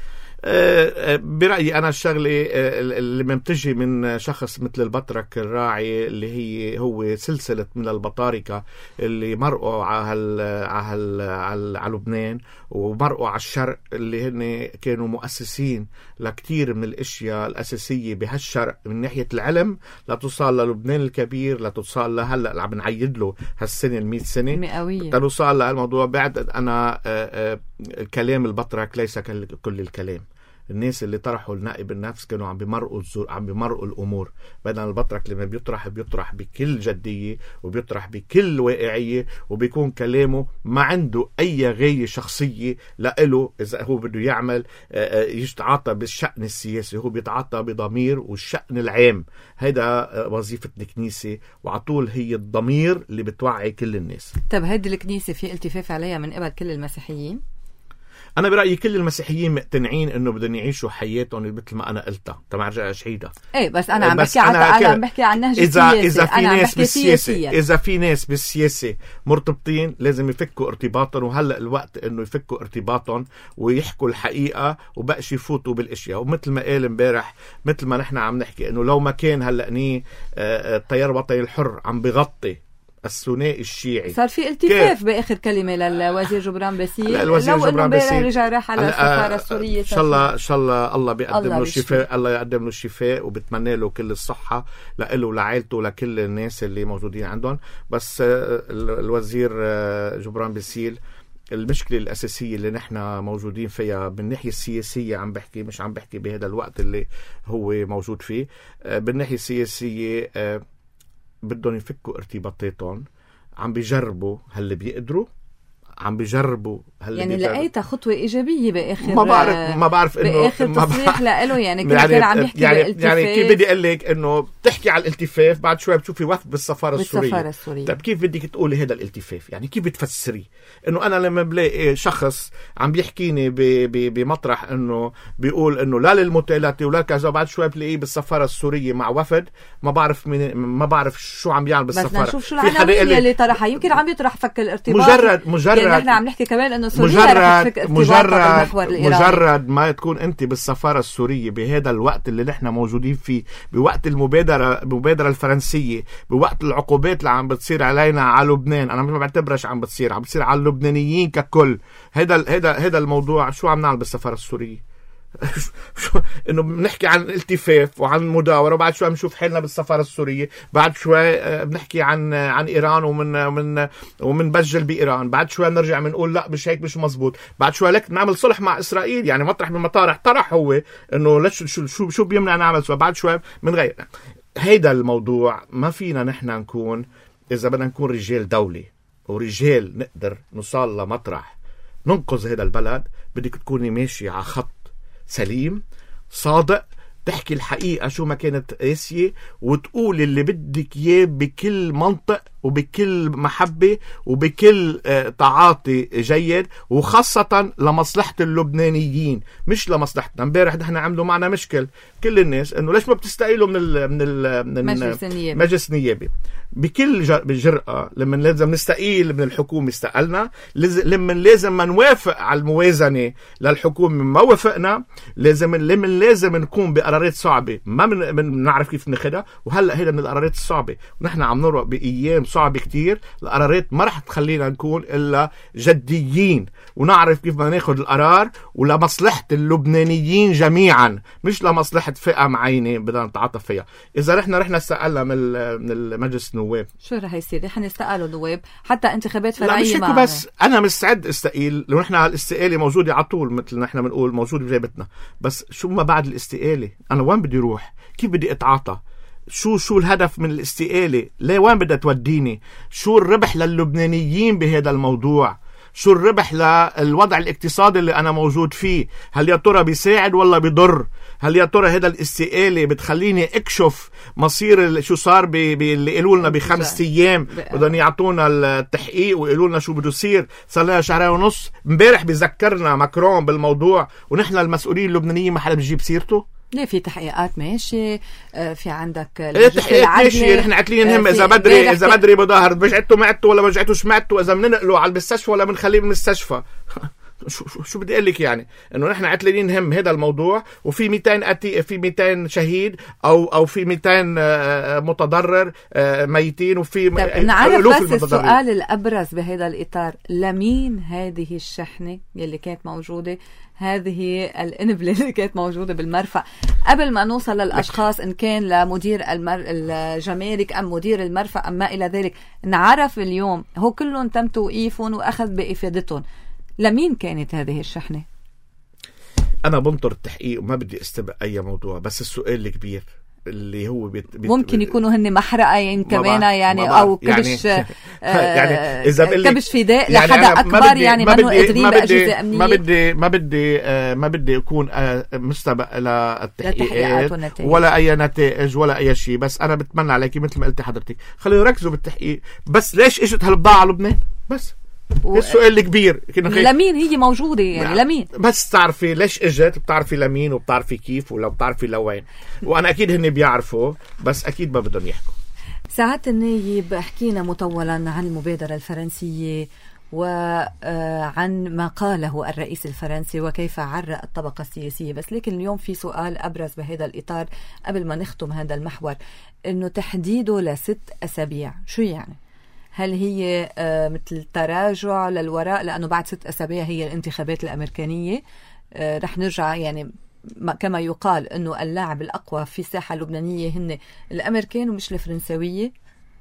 برأيي أنا الشغلة اللي بتجي من شخص مثل البطرك الراعي اللي هي هو سلسلة من البطاركة اللي مرقوا على على على لبنان ومرقوا على الشرق، اللي هن كانوا مؤسسين لكتير من الأشياء الأساسية بهالشرق من ناحية العلم لتوصل للبنان الكبير، لتوصل لهلا اللي عم نعيد له هالسنة المئة سنة مئوية توصل لهالموضوع. بعد أنا كلام البطرك ليس كل الكلام. الناس اللي طرحوا النائب النفس كانوا عم بمرقوا الزر... عم بمرقوا الامور، بدل البطرك لما بيطرح بيطرح بكل جديه وبيطرح بكل واقعيه وبيكون كلامه ما عنده اي غايه شخصيه لإله. اذا هو بده يعمل يتعاطى بالشأن السياسي، هو بيتعاطى بضمير والشأن العام. هيدا وظيفه الكنيسه، وعطول هي الضمير اللي بتوعي كل الناس. طب هيدي الكنيسه في التفاف عليها من قبل كل المسيحيين؟ أنا برأيي كل المسيحيين مقتنعين إنه بدهم يعيشوا حياتهم مثل ما أنا قلتها. طبعا أرجع أشعيدها. إيه بس أنا عم بحكي عن أنا عم بحكي عن نهج إذا السياسي. إذا في ناس بالسياسة سياسية. إذا في ناس بالسياسة مرتبطين لازم يفكوا ارتباطهم، وهلأ الوقت إنه يفكوا ارتباطهم ويحكوا الحقيقة وبقش يفوتوا بالأشياء. ومثل ما قال امبارح، مثل ما نحن عم نحكي إنه لو ما كان هلأ ني التيار الوطني الحر عم بغطي الثنائي الشيعي، صار في التفاف باخر كلمه للوزير جبران باسيل. الوزير لو جبران باسيل رجع راح على السفاره السوريه. ان شاء الله ان شاء الله الله بيقدم له الشفاء، الله يقدم له الشفاء، وبتمنى له كل الصحه له ولعائلته ولكل الناس اللي موجودين عندهم. بس الوزير جبران باسيل المشكلة الأساسية اللي نحن موجودين فيها من الناحية السياسية، عم بحكي مش عم بحكي بهذا الوقت اللي هو موجود فيه، بالناحية السياسية بدهم يفكوا ارتباطاتهم، عم بيجربوا هل بيقدروا، عم بيجربوا يعني لقيتها خطوة إيجابية بآخر ما بعرف ما بعرف إنه بآخر تصريح لإله يعني كان يعني كان عم يحكي يعني بالالتفاف. يعني كيف بدي أقول لك إنه بتحكي على الالتفاف بعد شوي بتشوفي وفد بالسفارة السورية. بالسفارة السورية. طيب كيف بدك تقولي هذا الالتفاف؟ يعني كيف بتفسري إنه أنا لما بلاقي شخص عم بيحكيني بمطرح إنه بيقول إنه لا للمتالة ولا كذا بعد شوي بلاقيه بالسفارة السورية مع وفد ما بعرف مين ما بعرف شو عم بيعمل بالسفارة. بس نشوف شو العناوين اللي طرحها يمكن عم يطرح فك الارتباط. مجرد مجرد يعني نحن عم نحكي كمان إنه سوريا مجرد مجرد مجرد ما تكون انت بالسفاره السوريه بهذا الوقت اللي نحن موجودين فيه بوقت المبادره المبادره الفرنسيه بوقت العقوبات اللي عم بتصير علينا على لبنان. انا ما بعتبرش عم بتصير عم بتصير على اللبنانيين ككل. هذا هذا هذا الموضوع شو عم نعمل بالسفاره السوريه؟ انه بنحكي عن التفاف وعن مداوره وبعد شوي بنشوف حالنا بالسفاره السوريه. بعد شوي بنحكي عن عن ايران ومن من ومن بجل بايران. بعد شوي بنرجع بنقول لا مش هيك مش مزبوط. بعد شوي لك نعمل صلح مع اسرائيل يعني مطرح من مطارح طرح هو انه ليش شو شو شو بيمنع نعمل سوا. بعد شوي بنغير. هيدا الموضوع ما فينا نحن نكون اذا بدنا نكون رجال دوله ورجال نقدر نوصل لمطرح ننقذ هذا البلد. بدك تكوني ماشي على خط سليم صادق تحكي الحقيقة شو ما كانت قاسية وتقول اللي بدك إياه بكل منطق وبكل محبة وبكل تعاطي جيد وخاصة لمصلحة اللبنانيين مش لمصلحتنا. امبارح نحن عملوا معنا مشكل كل الناس انه ليش ما بتستقيلوا من ال من ال من المجلس النيابي. بكل جرأة لما لازم نستقيل من الحكومة استقلنا. لما لازم ما نوافق على الموازنة للحكومة ما وافقنا. لازم لما لازم نكون بقرارات صعبة ما من, من نعرف كيف ناخدها. وهلا هيدا من القرارات الصعبة ونحن عم نروح بأيام صعبة كتير. القرارات ما رح تخلينا نكون إلا جديين ونعرف كيف بدنا ناخد القرار ولمصلحة اللبنانيين جميعا مش لمصلحة فئة معينة بدنا نتعاطف فيها. إذا رحنا رحنا استقلنا من من المجلس النواب شو رح يصير؟ رح نستقلوا النواب حتى انتخابات فرعية. لا مش بس أنا مستعد استقيل لو نحن الاستقالة موجودة على طول مثل نحن بنقول موجود بجيبتنا. بس شو ما بعد الاستقالة أنا وين بدي روح؟ كيف بدي أتعاطى؟ شو شو الهدف من الاستقالة؟ ليه وين بدها توديني؟ شو الربح للبنانيين بهذا الموضوع؟ شو الربح للوضع الاقتصادي اللي أنا موجود فيه؟ هل يا ترى بيساعد ولا بيضر؟ هل يا ترى هذا الاستقالة بتخليني اكشف مصير شو صار باللي قالوا لنا بخمس ايام بدهم يعطونا التحقيق ويقولوا لنا شو بده يصير؟ صار لنا شهرين ونص. امبارح بيذكرنا ماكرون بالموضوع ونحن المسؤولين اللبنانيين ما حدا بيجيب سيرته. ليه في تحقيقات ماشي في عندك التحقيقات ماشي نحن عتلين هم اذا بدري اذا بدري بظاهر رجعتوا معتوا ولا ما رجعتوا سمعتوا اذا بننقلوا على المستشفى ولا بنخليه بالمستشفى. شو شو شو بدي اقول لك يعني انه نحن عتلين هم هذا الموضوع وفي مئتين قتيل في مئتين شهيد او او في مئتين متضرر ميتين وفي نعرف بس السؤال الابرز بهذا الاطار لمين هذه الشحنه اللي كانت موجوده هذه الانبله اللي كانت موجوده بالمرفأ قبل ما نوصل للاشخاص ان كان لمدير المر... الجمارك ام مدير المرفأ ام ما الى ذلك. نعرف اليوم هو كلهم تم توقيفهم واخذ بافادتهم. لمين كانت هذه الشحنة؟ أنا بنطر التحقيق وما بدي استبق أي موضوع. بس السؤال الكبير اللي هو بيت بيت ممكن يكونوا هن محرقين كمان يعني أو كبش يعني, آه يعني إذا كبش فداء يعني لحدا أكبر يعني ما قادرين بأجهزة أمنية. ما بدي ما بدي آه ما بدي أكون آه مستبق للتحقيقات ولا أي نتائج ولا أي شيء. بس أنا بتمنى عليكي مثل ما قلتي حضرتك خلينا يركزوا بالتحقيق. بس ليش إجت هالبضاعة على لبنان؟ بس و... السؤال الكبير لمين هي موجودة يعني لمين؟ بس تعرفي ليش اجت بتعرفي لمين وبتعرفي كيف ولا بتعرفي لوين. وانا اكيد هن بيعرفوا بس اكيد ما بدهم يحكوا. سعادة النايب حكينا مطولا عن المبادرة الفرنسية وعن ما قاله الرئيس الفرنسي وكيف عرّ الطبقة السياسية. بس لكن اليوم في سؤال أبرز بهذا الإطار قبل ما نختم هذا المحور إنه تحديده لست أسابيع شو يعني؟ هل هي مثل تراجع للوراء لأنه بعد ست أسابيع هي الانتخابات الأمريكانية رح نرجع يعني كما يقال أنه اللاعب الأقوى في الساحة اللبنانية هن الأمريكان ومش الفرنسوية؟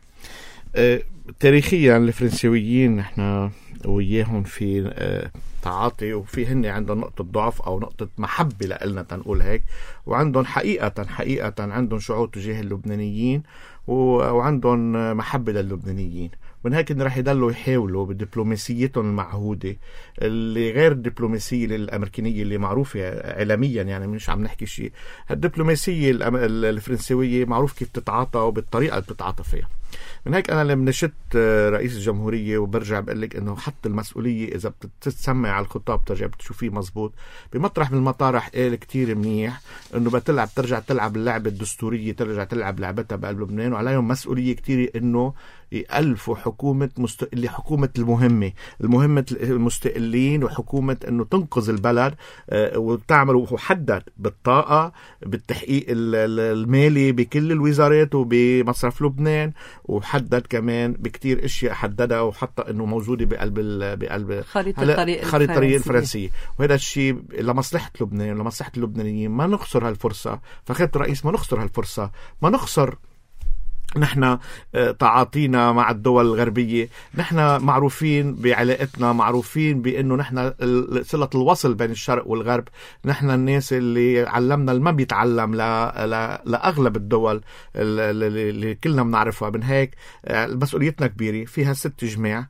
أه تاريخيا الفرنسويين نحن وياهم في أه تعاطي وفي هن عندهم نقطة ضعف أو نقطة محبة لقلنا تنقول هيك. وعندهم حقيقة حقيقة عندهم شعور تجاه اللبنانيين وعندهم محبة للبنانيين. من هيك إن رح يضلوا يحاولوا بدبلوماسيتهم المعهودة اللي غير الدبلوماسية الأمريكانية اللي معروفة إعلاميا، يعني مش عم نحكي شيء. الدبلوماسية الفرنسوية معروف كيف تتعاطى وبالطريقة اللي بتتعاطى فيها. من هيك أنا لما نشدت رئيس الجمهورية وبرجع بقول لك إنه حط المسؤولية إذا بتتسمع على الخطاب ترجع بتشوفيه مزبوط بمطرح من المطارح قال كتير منيح إنه بتلعب ترجع تلعب اللعبة الدستورية، ترجع تلعب لعبتها بقلب لبنان، وعليهم مسؤولية كتير إنه يألفوا حكومة مست... اللي حكومة المهمة المهمة المستقلين، وحكومة إنه تنقذ البلد آه وتعمل وحدد بالطاقة بالتحقيق المالي بكل الوزارات وبمصرف لبنان، وحدد كمان بكتير اشياء حددها وحطها انه موجوده بقلب بقلب خريطه الطريق خريطه الطريق الفرنسيه. وهذا الشيء لمصلحه لبنان ولمصلحه اللبنانيين. ما نخسر هالفرصه، فخامة الرئيس ما نخسر هالفرصه، ما نخسر نحن تعاطينا مع الدول الغربية. نحن معروفين بعلاقتنا، معروفين بأنه نحن صلة الوصل بين الشرق والغرب. نحن الناس اللي علمنا اللي ما بيتعلم لأغلب الدول اللي كلنا بنعرفها. من هيك مسؤوليتنا كبيرة، فيها ست جماع،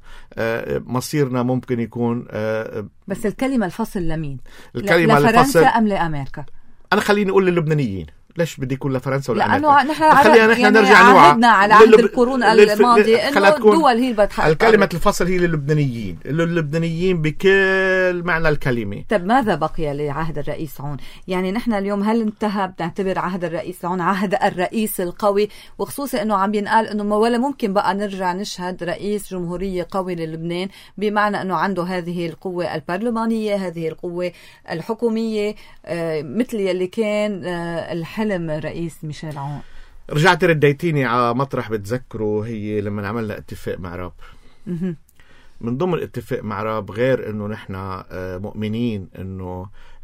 مصيرنا ممكن يكون. بس الكلمة الفصل لمين؟ الكلمة لفرنسا أم لأمريكا؟ أنا خليني أقول للبنانيين. ليش بدي يكون لفرنسا ولا لأنه أمريكا؟ نحن خلينا نحن يعني نرجع عهدنا على عهد للب... القرون الماضية إنه الدول هي اللي بتحقق. الكلمة الفصل هي للبنانيين، اللبنانيين بكل معنى الكلمة. طب ماذا بقي لعهد الرئيس عون؟ يعني نحن اليوم هل انتهى بنعتبر عهد الرئيس عون عهد الرئيس القوي، وخصوصا إنه عم ينقال إنه ولا ممكن بقى نرجع نشهد رئيس جمهورية قوي للبنان، بمعنى إنه عنده هذه القوة البرلمانية، هذه القوة الحكومية، آه مثل يلي كان آه الحلم رئيس ميشيل عون. رجعت رديتيني على مطرح بتذكروا هي لما عملنا اتفاق مع راب. من ضمن الاتفاق مع راب غير انه نحن مؤمنين انه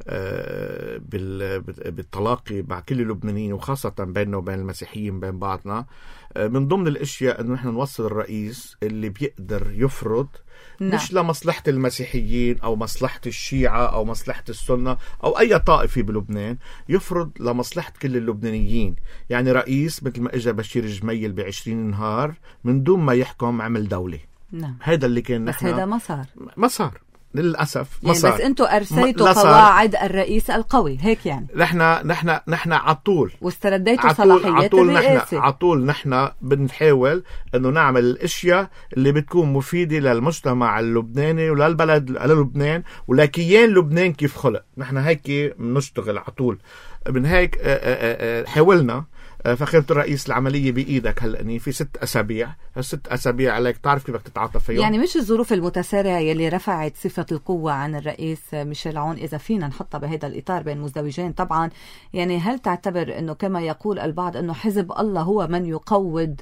بالتلاقي مع كل اللبنانيين وخاصة بيننا وبين المسيحيين بين بعضنا، من ضمن الاشياء انه نحن نوصل الرئيس اللي بيقدر يفرض نعم. مش لمصلحة المسيحيين أو مصلحة الشيعة أو مصلحة السنة أو أي طائفة بلبنان، يفرض لمصلحة كل اللبنانيين. يعني رئيس مثل ما إجا بشير الجميل بعشرين نهار من دون ما يحكم عمل دولة. نعم. هذا اللي كان بس نحن هذا ما صار ما صار للأسف يعني. بس انتوا أرسيتوا قواعد الرئيس القوي هيك يعني. نحن نحن نحن عطول واسترديتوا صلاحيات الرئاسة. عطول نحن بنحاول انه نعمل الاشياء اللي بتكون مفيدة للمجتمع اللبناني وللبلد للبنان ولكيان لبنان كيف خلق. نحن هيك بنشتغل عطول. من هيك حاولنا. فخامة الرئيس العملية بإيدك هلأني في ست أسابيع. هالست أسابيع عليك تعرف كيف بدك تتعاطى فيهم. يعني مش الظروف المتسارعة يلي رفعت صفة القوة عن الرئيس ميشيل عون، إذا فينا نحطها بهذا الإطار بين مزدوجين طبعا. يعني هل تعتبر أنه كما يقول البعض أنه حزب الله هو من يقوض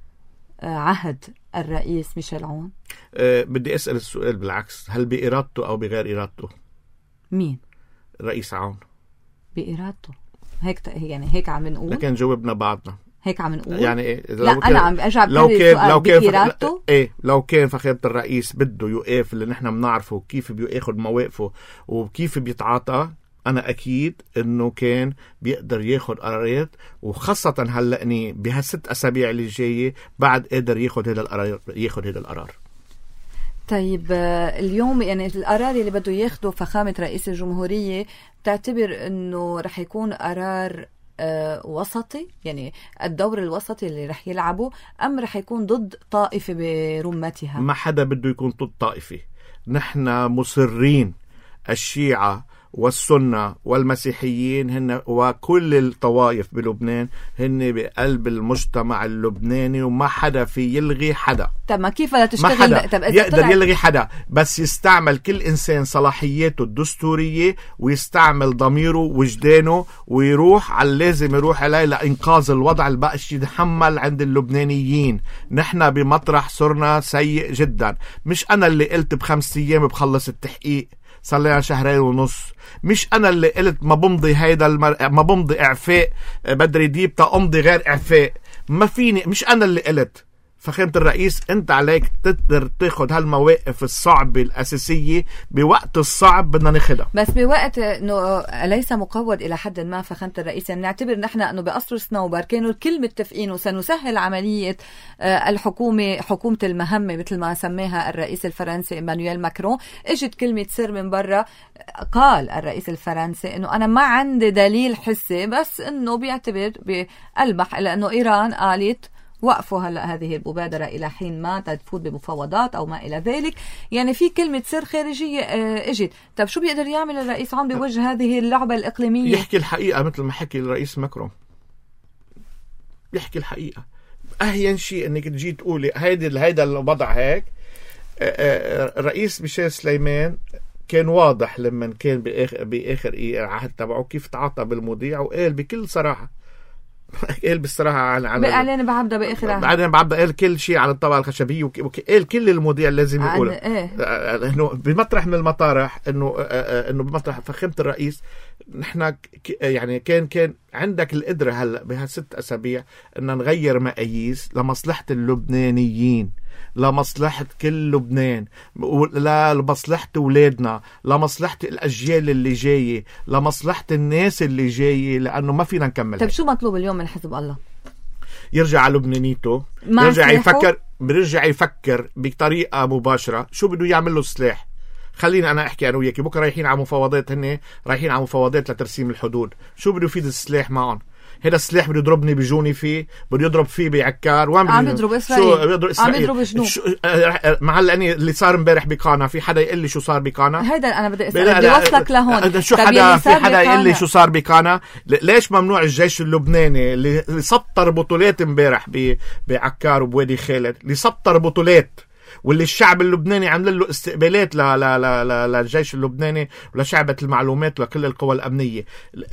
عهد الرئيس ميشيل عون؟ أه بدي أسأل السؤال بالعكس، هل بإرادته أو بغير إرادته؟ مين؟ الرئيس عون. بإرادته هيك يعني هيك عم نقول. لكن جاوبنا بعضنا هيك عم نقول يعني إيه؟ لا انا عم ارجع لو كان لو كان بإرادته. ايه لو كان فخامة الرئيس بده يوقف اللي نحن بنعرفه كيف بياخذ مواقفه وكيف بيتعاطى، انا اكيد انه كان بيقدر ياخذ قرارات، وخاصة هلأني بهالست اسابيع اللي جايه بعد قادر ياخذ هذا القرار ياخذ هذا القرار. طيب اليوم يعني القرار اللي بده ياخده فخامة رئيس الجمهورية بتعتبر انه رح يكون قرار آه وسطي، يعني الدور الوسطي اللي رح يلعبه، ام رح يكون ضد طائفة برمتها؟ ما حدا بده يكون ضد طائفة. نحن مصرين الشيعة والسنة والمسيحيين هن وكل الطوائف بلبنان هن بقلب المجتمع اللبناني، وما حدا في يلغي حدا. طب ما كيف لا تشتغل؟ ما حدا طب يقدر طلع... يلغي حدا، بس يستعمل كل إنسان صلاحياته الدستورية ويستعمل ضميره ووجدانه ويروح على اللازم يروح عليه لإنقاذ الوضع اللي بقاش يتحمل عند اللبنانيين. نحن بمطرح صرنا سيء جدا. مش أنا اللي قلت بخمس أيام بخلص التحقيق، صار لنا شهرين ونص. مش أنا اللي قلت ما بمضي هيدا المر... ما بمضي إعفاء بدري ديب تا أمضي غير إعفاء. ما فيني، مش أنا اللي قلت. فخامة الرئيس أنت عليك تقدر تاخد هالمواقف الصعبة الأساسية بوقت الصعب بدنا ناخدها. بس بوقت أنه ليس مقود إلى حد ما فخامة الرئيس، يعني نعتبر نحن أنه بقصر سنوبر كانوا الكل متفقين وسنسهل عملية الحكومة حكومة المهمة مثل ما سماها الرئيس الفرنسي إيمانويل ماكرون. اجت كلمة سر من برا، قال الرئيس الفرنسي أنه أنا ما عندي دليل حسي، بس أنه بيعتبر بألمح إلى أنه إيران قالت وقفوا هلا هذه المبادرة إلى حين ما تفوت بمفاوضات أو ما إلى ذلك. يعني في كلمة سر خارجية اجت. طب شو بيقدر يعمل الرئيس عم بوجه هذه اللعبة الإقليمية؟ يحكي الحقيقة مثل ما حكي الرئيس ماكرون، يحكي الحقيقة. أهين شيء أنك تجي تقولي هيدا هيدا الوضع هيك. الرئيس ميشيل سليمان كان واضح لما كان بآخر بآخر العهد تبعه كيف تعاطى بالمذيع وقال بكل صراحة قال بالصراحة على على بإعلان بعبدة بآخر عهد بعدين بعبدة قال كل شيء على الطبقة الخشبية وقال كل المذيع لازم يقوله. إيه؟ إنه بمطرح من المطارح إنه إنه بمطرح فخامة الرئيس نحن يعني كان كان عندك القدرة هلا بهالست أسابيع إن نغير مقاييس لمصلحة اللبنانيين، لمصلحة كل لبنان، لمصلحة أولادنا، لمصلحة الأجيال اللي جاية، لمصلحة الناس اللي جاية، لأنه ما فينا نكمل. طيب شو مطلوب اليوم من حزب الله؟ يرجع على لبنانيته، يرجع يفكر بيرجع يفكر بطريقة مباشرة شو بده يعمل له سلاح. خليني أنا أحكي أنا وياكي، بكرة رايحين على مفاوضات، هن رايحين على مفاوضات لترسيم الحدود. شو بده يفيد السلاح معهم؟ هذا السلاح بده يضربني بجوني فيه، بده يضرب فيه بعكار، وين عم يضرب إسرائيل، عم يضرب جنوب. معلقني اللي صار امبارح بقانا، في حدا يقول لي شو صار بقانا؟ هيدا انا بدي اسال، بدي اوصلك لهون. شو حدا في حدا يقول لي شو صار بقانا؟ ليش ممنوع الجيش اللبناني اللي سطر بطولات امبارح بعكار وبوادي خالد، اللي سطر بطولات، واللي الشعب اللبناني عمل له استقبالات للجيش اللبناني ولشعبة المعلومات ولكل القوى الأمنية،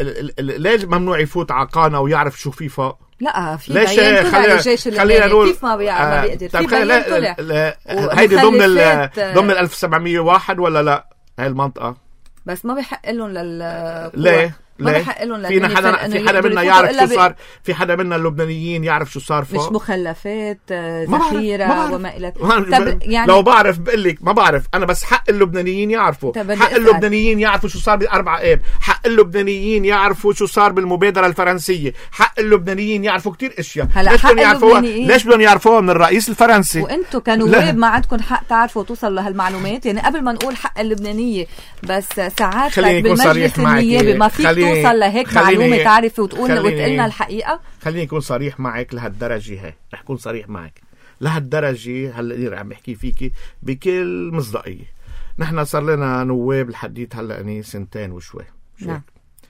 ليش ممنوع يفوت عقانة ويعرف شو في فوق؟ لا في بيان طلع الجيش اللبناني كيف ما بيقدر. في بيان طلع هيدي ضمن ال ضمن ألف وسبعمية وواحد ولا لا هاي المنطقة؟ بس ما بيحق لهم لل ليه؟ ما بحق لهم فينا حدا في حدا منا يعرف شو صار، في حدا منا اللبنانيين يعرف شو صار فوق. مش مخلفات ذخيره وما الى طب يعني لو بعرف بقول لك ما بعرف انا، بس حق اللبنانيين يعرفوا، حق اللبنانيين يعرفوا شو صار بأربعة آب، حق اللبنانيين يعرفوا شو صار بالمبادره الفرنسيه، حق اللبنانيين يعرفوا كتير اشياء. ليش بدهم يعرفوها؟ ليش بدهم يعرفوها من الرئيس الفرنسي؟ وانتم كنواب ما عندكم حق تعرفوا توصل لهالمعلومات؟ يعني قبل ما نقول حق اللبنانيه، بس ساعات بالمجلس النيابي ما فيك توصل لهيك معلومة تعرفي وتقول وتقلنا الحقيقة. خليني أكون صريح معك لهالدرجة هاي، رح أكون صريح معك لهالدرجة هلا عم بحكي فيكي بكل مصداقية. نحن صار لنا نواب الحديث هلا اني سنتين وشوي. نعم.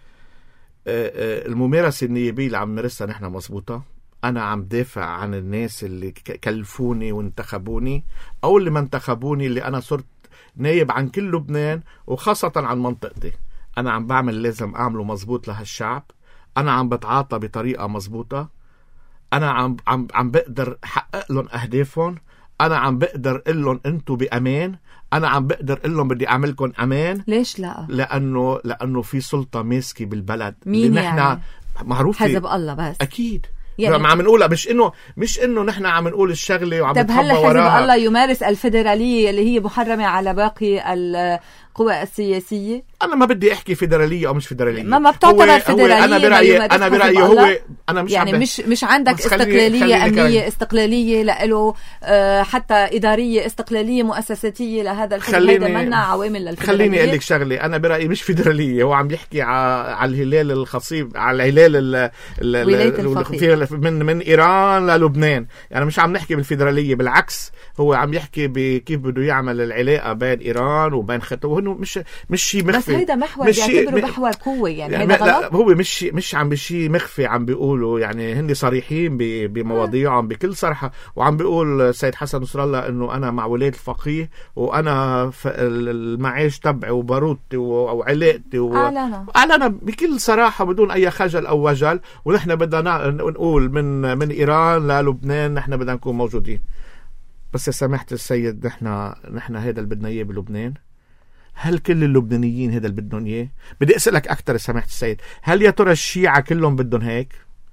الممارسة النيابية اللي عم نمارسها نحن مزبوطة. أنا عم دافع عن الناس اللي كلفوني وانتخبوني أو اللي ما انتخبوني، اللي أنا صرت نايب عن كل لبنان وخاصة عن منطقتي. أنا عم بعمل لازم أعمله مزبوط لهالشعب، أنا عم بتعاطى بطريقة مزبوطة، أنا عم عم عم بقدر حقق لهم أهدافهم، أنا عم بقدر قل لهم أنتوا بأمان، أنا عم بقدر قل لهم بدي أعملكم أمان. ليش لا؟ لأنه لأنه في سلطة ماسكة بالبلد. مين يعني؟ معروف حزب الله بس. أكيد. يعني عم نقولها، مش انه مش انه نحن عم نقول الشغله وعم نتخبى وراها. طب هلا حزب الله يمارس الفيدراليه اللي هي محرمه على باقي القوى السياسيه؟ انا ما بدي احكي فيدراليه او مش فيدراليه، ما ما بتعتبر فيدراليه. انا برايي انا برايي هو انا مش يعني مش مش عندك استقلاليه امنيه، استقلاليه له أه حتى اداريه، استقلاليه مؤسساتيه لهذا الحزب. هذا منع عوامل للفيدراليه. خليني اقول لك شغله، انا برايي مش فيدراليه. هو عم يحكي على الهلال الخصيب، على الهلال من من ايران للبنان، يعني مش عم نحكي بالفيدراليه، بالعكس هو عم يحكي بكيف بده يعمل العلاقه بين ايران وبين خطوه، وهو مش مش شيء مخفي. بس هيدا محور بيعتبره محور قوه، يعني, يعني هيدا غلط. هو مش مش عم بشيء مخفي عم بيقولوا، يعني هن صريحين بمواضيعهم بكل صراحه. وعم بيقول السيد حسن نصر الله انه انا مع ولايه الفقيه وانا المعاش تبعي وبارودتي وعلاقتي اعلنها اعلنها بكل صراحه بدون اي خجل او وجل. ونحن بدنا نقول من من ايران للبنان نحن بدنا نكون موجودين. بس يا سماحه السيد، نحن نحن هذا اللي بدنا اياه بلبنان؟ هل كل اللبنانيين هذا اللي بدهم اياه؟ بدي اسالك اكثر يا سماحه السيد، هل يا ترى الشيعة كلهم بدهم هيك؟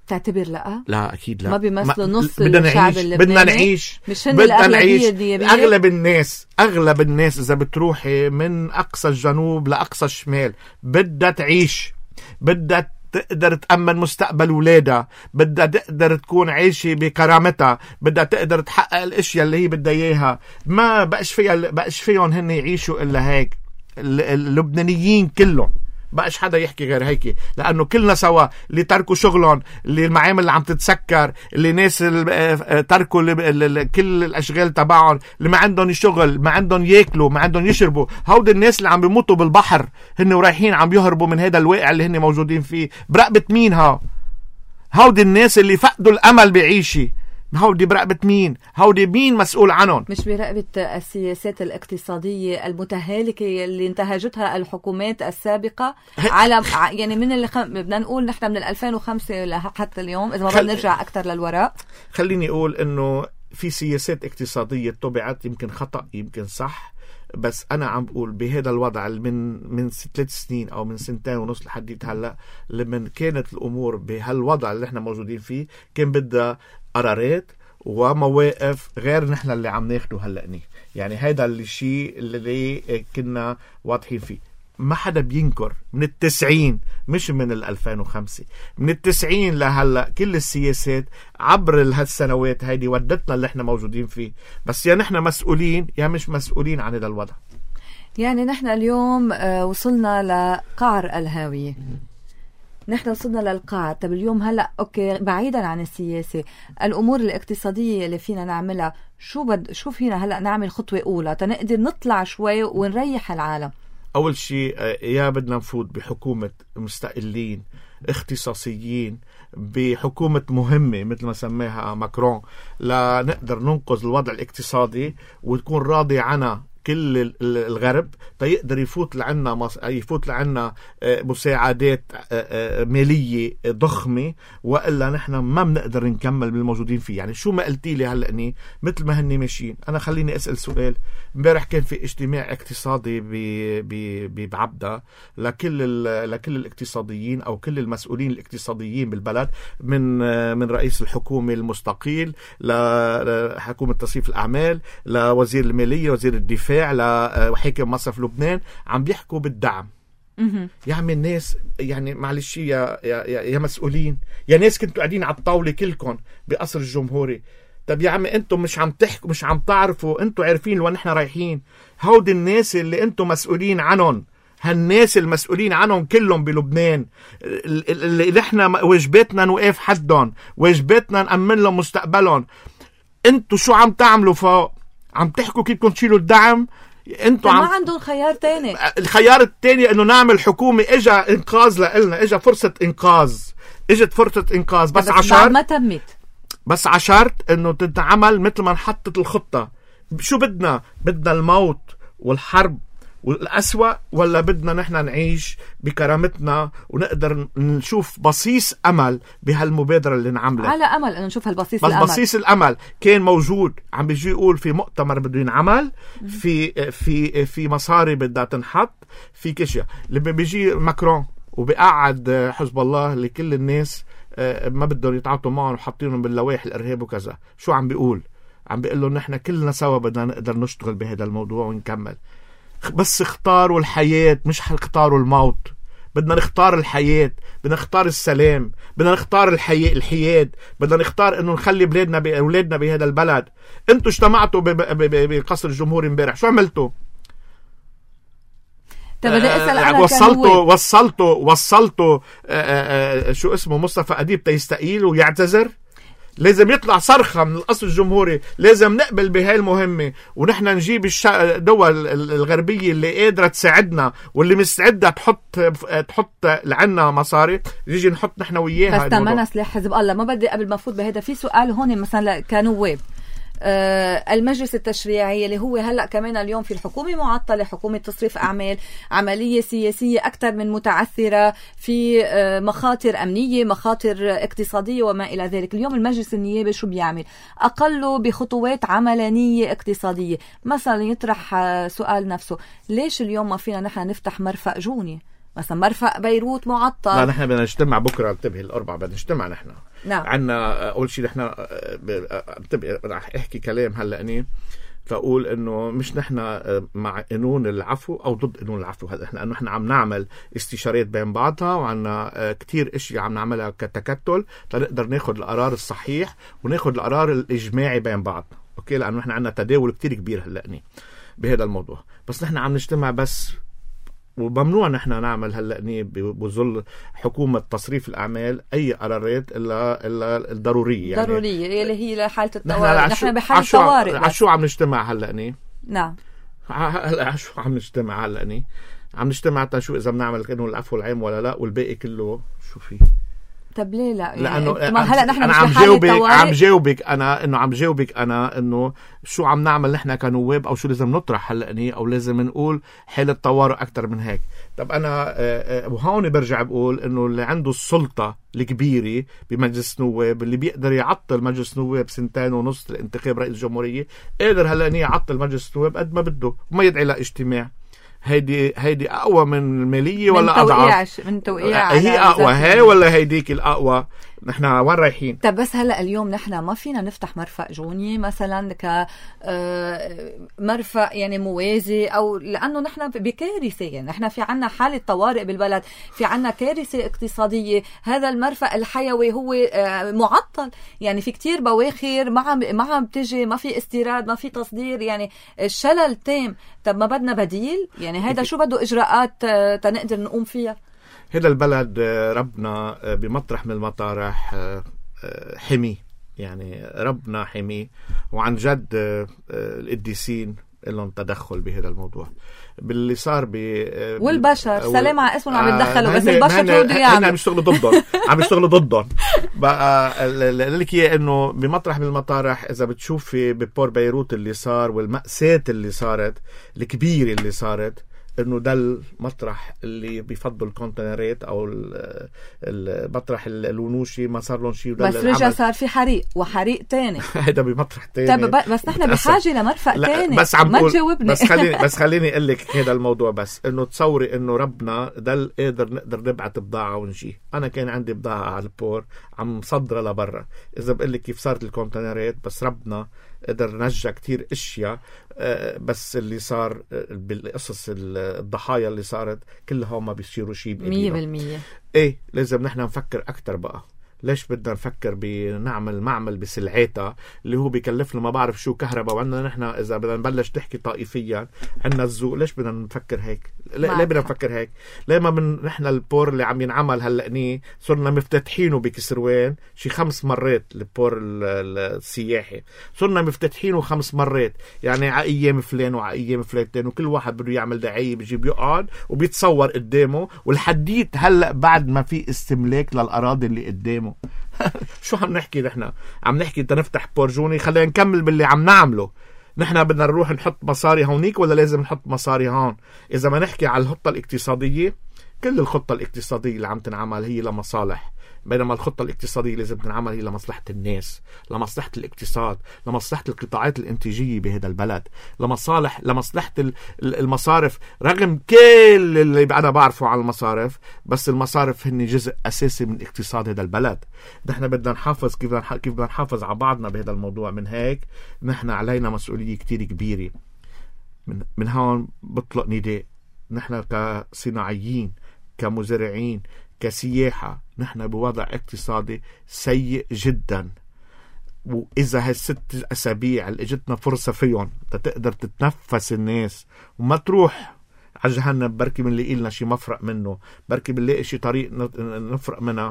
تعتبر لا؟ لا أكيد لا، ما بيمثلوا نص بدنا الشعب نعيش. اللبناني. بدنا نعيش مش هن الأغلبية النيابية. أغلب الناس أغلب الناس إذا بتروحي من أقصى الجنوب لأقصى الشمال بدها تعيش، بدها تقدر تأمن مستقبل ولادها، بدها تقدر تكون عايشة بكرامتها، بدها تقدر تحقق الاشياء اللي هي بدها اياها. ما بقاش فيها بقاش فيهم هن يعيشوا الا هيك. اللبنانيين كلهم بقاش حدا يحكي غير هيك، لانه كلنا سوا اللي تركوا شغلهم، اللي المعامل اللي عم تتسكر، اللي ناس تركوا كل الاشغال تبعهم، اللي ما عندهم شغل، ما عندهم ياكلوا، ما عندهم يشربوا. هود الناس اللي عم بيموتوا بالبحر هن ورايحين عم يهربوا من هذا الواقع اللي هن موجودين فيه. برقبة مين ها؟ هود الناس اللي فقدوا الامل بعيشة، هودي برقبة مين؟ هودي مين مسؤول عنهم؟ مش برقبة السياسات الاقتصادية المتهالكة اللي انتهجتها الحكومات السابقة على يعني من اللي خم... بدنا نقول نحن من ألفين وخمسة حتى اليوم إذا ما بدنا نرجع أكتر للوراء. خليني أقول إنه في سياسات اقتصادية طبعت، يمكن خطأ يمكن صح، بس أنا عم بقول بهذا الوضع من من ثلاث سنين أو من سنتين ونص لحد هلا، لمن كانت الأمور بهالوضع اللي احنا موجودين فيه كان بدها قرارات ومواقف غير نحن اللي عم ناخده هلأني. يعني هذا الشيء اللي كنا واضحين فيه. ما حدا بينكر من التسعين، مش من الألفين وخمسة، من التسعين لهلأ كل السياسات عبر هالسنوات هيدي ودتنا اللي احنا موجودين فيه. بس يا نحن مسؤولين يا مش مسؤولين عن هذا الوضع. يعني نحن اليوم وصلنا لقعر الهاوية، نحن وصلنا للقاع. طب اليوم هلأ أوكي بعيدا عن السياسة، الأمور الاقتصادية اللي فينا نعملها، شو بد شو فينا هلأ نعمل خطوة أولى تنقدر نطلع شوي ونريح العالم؟ أول شيء يا بدنا نفوت بحكومة مستقلين اختصاصيين، بحكومة مهمة مثل ما سماها ماكرون، لنقدر ننقذ الوضع الاقتصادي وتكون راضي عنها كل الغرب، تيقدر يفوت لعنا مص... يفوت لعنا مساعدات مالية ضخمة، وإلا نحن ما بنقدر نكمل بالموجودين فيه. يعني شو ما قلتي لي هلأني مثل ما هني ماشيين. أنا خليني أسأل سؤال. امبارح كان في اجتماع اقتصادي بعبدة لكل ال... لكل الاقتصاديين أو كل المسؤولين الاقتصاديين بالبلد، من من رئيس الحكومة المستقيل لحكومة تصريف الأعمال لوزير المالية وزير الدفاع لحاكم مصرف لبنان، عم بيحكوا بالدعم. يا عمي الناس يعني معلش يا, يا, يا مسؤولين، يا ناس كنتوا قاعدين على الطاولة كلكم بقصر الجمهوري. طب يا عمي انتم مش عم تحكوا، مش عم تعرفوا، انتم عارفين لوين نحن رايحين. هود الناس اللي انتم مسؤولين عنهم، هالناس المسؤولين عنهم كلهم بلبنان اللي نحن واجباتنا نوقف حدهم، واجباتنا نأمن لهم مستقبلهم. انتم شو عم تعملوا فوق؟ عم تحكوا كيف بدكم تشيلوا الدعم؟ انتوا ما عم... عندهم خيار تاني. الخيار التاني انه نعمل حكومة. اجا انقاذ لنا، اجا فرصة انقاذ، اجت فرصة انقاذ، بس, بس عشان ما تمت، بس عشرت انه تتعمل مثل ما نحطت الخطة. شو بدنا؟ بدنا الموت والحرب والأسوأ، ولا بدنا نحن نعيش بكرامتنا ونقدر نشوف بصيص أمل بهالمبادرة اللي نعملها؟ على أمل أن نشوف هالبصيص بس الأمل. بصيص الأمل كان موجود. عم بيجي يقول في مؤتمر بده ينعمل، في في في مصاري بدها تنحط، في كشيء. لما بيجي ماكرون وبيقعد حزب الله لكل الناس ما بدهم يتعاطوا معهم وحاطينهم باللوائح الإرهاب وكذا، شو عم بيقول؟ عم بيقول له نحن كلنا سوا بدنا نقدر نشتغل بهذا الموضوع ونكمل. بس اختاروا الحياة، مش اختاروا الموت. بدنا نختار الحياة، بدنا نختار السلام، بدنا نختار الحياة الحياد، بدنا نختار انه نخلي بلادنا باولادنا بهذا البلد. انتوا اجتمعتوا بقصر الجمهوري امبارح، شو عملتوا؟ طب بدي اسال انا وصلتوا وصلتوا وصلتوا آآ آآ شو اسمه مصطفى أديب تيستقيل ويعتذر؟ لازم يطلع صرخة من القصر الجمهوري. لازم نقبل بهاي المهمة، ونحن نجيب الدول الغربية اللي قادرة تساعدنا واللي مستعدة تحط تحط لعنا مصاري، نيجي نحط نحن وياها. بس تمنا سلاح حزب الله. ما بدي قبل ما فوت بهذا في سؤال هون مثلا كنواب. آه المجلس التشريعي اللي هو هلأ كمان اليوم في الحكومة معطلة، حكومة تصريف أعمال، عملية سياسية أكثر من متعثرة، في آه مخاطر أمنية، مخاطر اقتصادية وما إلى ذلك. اليوم المجلس النيابي شو بيعمل؟ أقله بخطوات عملانية اقتصادية. مثلا يطرح آه سؤال نفسه، ليش اليوم ما فينا نحن نفتح مرفق جوني؟ مثلا مرفق بيروت معطل. لا نحن بدنا نجتمع بكره، انتبهي الاربعاء بدنا نجتمع نحن. نعم. عندنا اول شيء نحن انتبهي رح احكي كلام هلا اني فاقول انه مش نحن مع قانون العفو او ضد قانون العفو، هذا احنا نحن عم نعمل استشارات بين بعضها وعنا كتير اشياء عم نعملها كتكتل تنقدر ناخد القرار الصحيح وناخد القرار الاجماعي بين بعضنا. اوكي، لانه نحن عنا تداول كتير كبير هلأني بهذا الموضوع، بس نحن عم نجتمع بس، وممنوع نحن نعمل هلأني بظل حكومة تصريف الأعمال أي قرارات إلا إلا الضرورية، يعني ضرورية اللي هي لحالة الطوارئ. نحن, نحن بحالة طوارئ. عشو عم نجتمع هلأني؟ نعم. هلا عشو عم نجتمع هلأني؟ عم نجتمع تنشوف إذا بنعمل قانون العفو العام ولا لا، والباقي كله شو فيه؟ طب ليه لا؟ يعني لانه هلا نحن أنا عم جاوبك عم جاوبك انا انه عم جاوبك انا انه شو عم نعمل نحن كنواب، او شو لازم نطرح هلا، او لازم نقول حالة طوارئ اكثر من هيك. طب انا وهون برجع بقول انه اللي عنده السلطه الكبيره بمجلس نواب، اللي بيقدر يعطل مجلس نواب سنتين ونص لانتخاب رئيس الجمهوريه، قادر هلا يعطل مجلس نواب قد ما بده وما يدعي لاجتماع. هيدي هيدي اقوى من الماليه ولا اضعف؟ من توقيع هي اقوى هي ولا هيديك الاقوى؟ نحن وين رايحين؟ طب بس هلا اليوم نحن ما فينا نفتح مرفق جوني مثلا ك مرفق يعني موازي، او لانه نحن بكارثه، يعني نحن في عنا حاله طوارئ بالبلد، في عنا كارثه اقتصاديه. هذا المرفق الحيوي هو معطل، يعني في كتير بواخر ما عم ما عم تجي، ما في استيراد، ما في تصدير، يعني الشلل تام. طب ما بدنا بديل؟ يعني هذا شو بده اجراءات تنقدر نقوم فيها؟ هذا البلد ربنا بمطرح من المطارح حمي، يعني ربنا حمي، وعن جد القديسين لهم تدخل بهذا الموضوع باللي صار ب والبشر سلام على اسمهم عم يتدخلوا، بس البشر شو بده يعملوا؟ عم يشتغلوا ضدهم عم يشتغلوا ضدهم بقى. اللي لك اياه انه بمطرح من المطارح اذا بتشوفي ببور بيروت اللي صار والمأساة اللي صارت الكبيرة اللي صارت، انه ده المطرح اللي بيفضل الكونتينرات او المطرح الونوشي ما صار لهم شيء، بس رجع صار في حريق وحريق تاني. هذا بمطرح تاني. طب بس نحن بحاجه لمرفق تاني. بس عم ما تجاوبني. بس خليني بس خليني اقول لك هذا الموضوع، بس انه تصوري انه ربنا ده قادر نقدر نبعث بضاعه ونجي. انا كان عندي بضاعه على البور عم صدرها لبرا، اذا بقول لك كيف صارت الكونتينرات، بس ربنا قدر نجى كتير اشياء. بس اللي صار بالقصص الضحايا اللي صارت كلها ما بيصيروا شيء مية بالمية. ايه لازم نحن نفكر اكتر بقى. ليش بدنا نفكر بنعمل معمل بسلعاتها اللي هو بيكلفنا ما بعرف شو كهرباء، وعندنا نحن اذا بدنا نبلش نحكي طائفيا عندنا الذوق. ليش بدنا نفكر هيك؟ ليه بدنا نفكر هيك؟ ليه ما من نحن البور اللي عم ينعمل هلأني صرنا مفتتحينه بكسروان شي خمس مرات، البور السياحي صرنا مفتتحينه خمس مرات، يعني على ايام فلان وعلى ايام فلان، وكل واحد بده يعمل دعاية بيجي بيقعد وبيتصور قدامه، والحديث هلأ بعد ما في استملاك للأراضي اللي قدامه. شو عم نحكي نحن؟ عم نحكي تنفتح بورجوني، خلينا نكمل باللي عم نعمله. نحن بدنا نروح نحط مصاري هونيك ولا لازم نحط مصاري هون؟ إذا ما نحكي على الخطة الاقتصادية، كل الخطة الاقتصادية اللي عم تنعمل هي لمصالح، بينما الخطة الاقتصادية لازم تنعمل هي لمصلحة الناس، لمصلحة الاقتصاد، لمصلحة القطاعات الانتاجية بهذا البلد، لمصالح لمصلحة المصارف. رغم كل اللي أنا بعرفه عن المصارف، بس المصارف هن جزء أساسي من اقتصاد هذا البلد. نحن بدنا نحافظ كيف كيف بدنا نحافظ على بعضنا بهذا الموضوع. من هيك نحن علينا مسؤولية كتير كبيرة. من من هون بطلق نداء، نحن كصناعيين، كمزارعين، كسياحة، نحن بوضع اقتصادي سيء جدا. وإذا هالست أسابيع اللي اجتنا فرصة فيهم تقدر تتنفس الناس وما تروح على جهنم، بركي بنلاقي لنا شي مفرق منه، بركي بنلاقي شي طريق نفرق منها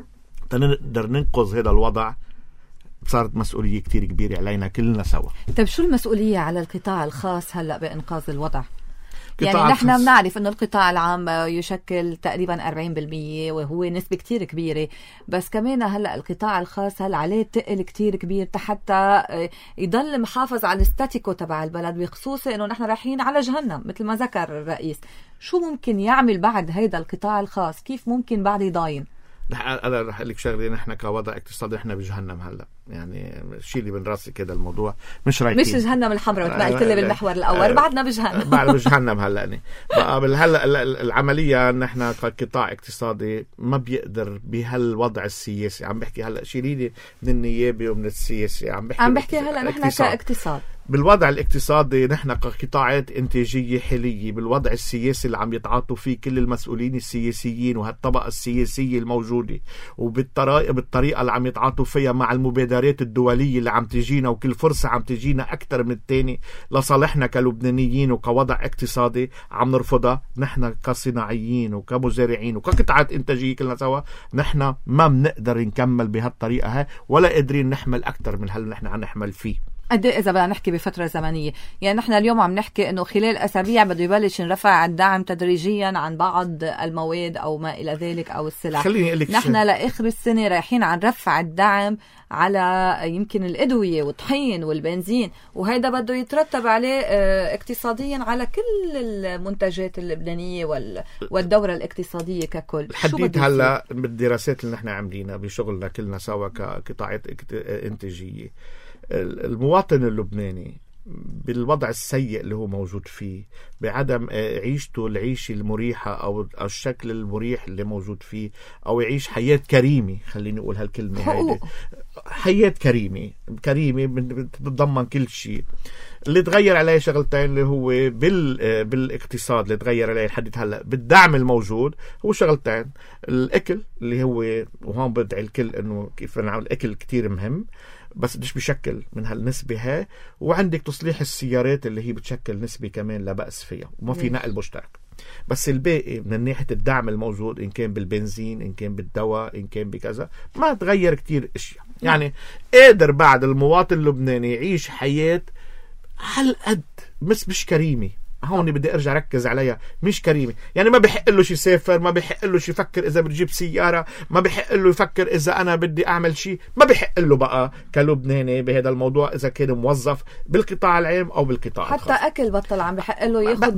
تنقدر ننقذ هذا الوضع. صارت مسؤولية كتير كبيرة علينا كلنا سوا. طيب شو المسؤولية على القطاع الخاص هلأ بإنقاذ الوضع؟ يعني نحن بنعرف أنه القطاع العام يشكل تقريبا أربعين بالمية وهو نسبة كتير كبيرة، بس كمان هلأ القطاع الخاص هل عليه تقل كتير كبير حتى يضل محافظ على الستاتيكو تبع البلد، بخصوص أنه نحن رايحين على جهنم مثل ما ذكر الرئيس. شو ممكن يعمل بعد هيدا القطاع الخاص؟ كيف ممكن بعد يضاين؟ انا رح اقول لك شغله، نحن كوضع اقتصادي احنا بجهنم هلا، يعني شيلي من راسي كده الموضوع، مش رايحين مش جهنم الحمراء مثل ما قلت لي بالمحور الاول، بعدنا بجهنم بعد بجهنم هلا. بقى هلا العمليه نحن كقطاع اقتصادي ما بيقدر بهالوضع السياسي، عم بحكي هلا شيلي لي من النيابه ومن السياسي، عم بحكي عم بحكي هلا نحن كاقتصاد. بالوضع الاقتصادي نحن كقطاعات انتاجيه حليه، بالوضع السياسي اللي عم يتعاطوا فيه كل المسؤولين السياسيين وهالطبقه السياسيه الموجوده، وبالطريقه بالطريقه اللي عم يتعاطوا فيها مع المبادرات الدوليه اللي عم تجينا، وكل فرصه عم تجينا اكثر من الثاني لصالحنا كلبنانيين وكوضع اقتصادي عم نرفضها. نحن كصناعيين وكمزارعين وكقطاعات انتاجيه كلنا سوا، نحن ما بنقدر نكمل بهالطريقه هاي، ولا قادرين نحمل اكثر من هل نحن عم نحمل فيه. قد ايه اذا بدنا نحكي بفتره زمنيه؟ يعني نحن اليوم عم نحكي انه خلال اسابيع بده يبلش نرفع الدعم تدريجيا عن بعض المواد او ما الى ذلك او السلع. خليني اقول لك نحن لاخر السنه رايحين عن رفع الدعم على يمكن الادويه والطحين والبنزين، وهذا بده يترتب عليه اقتصاديا على كل المنتجات اللبنانيه والدوره الاقتصاديه ككل. حديت هلا بالدراسات اللي نحن عاملينها بشغلنا كلنا سوا كقطاعات انتاجيه، المواطن اللبناني بالوضع السيء اللي هو موجود فيه، بعدم عيشته العيشة المريحة أو الشكل المريح اللي موجود فيه، أو يعيش حياة كريمة، خليني أقول هالكلمة هيدي، حياة كريمة كريمة بتتضمن كل شيء. اللي تغير عليه شغلتين اللي هو بال بالاقتصاد اللي تغير عليه لحد هلا بالدعم الموجود هو شغلتين، الأكل اللي هو، وهون بدعي الكل إنه كيف نعمل الأكل كتير مهم، بس بديش بشكل من هالنسبة هاي، وعندك تصليح السيارات اللي هي بتشكل نسبة كمان لا بأس فيها، وما في نقل مشترك. بس الباقي من ناحية الدعم الموجود، إن كان بالبنزين، إن كان بالدواء، إن كان بكذا، ما تغير كتير اشياء. يعني قادر بعد المواطن اللبناني يعيش حياة هالقد مش مش كريمة. هون بدي ارجع ركز عليها، مش كريمه. يعني ما بحق له يسافر، ما بحق له يفكر اذا بتجيب سياره، ما بحق له يفكر اذا انا بدي اعمل شيء، ما بحق له بقى كلبناني بهذا الموضوع اذا كان موظف بالقطاع العام او بالقطاع حتى الخاص. اكل بطل عم بحق له ياخذ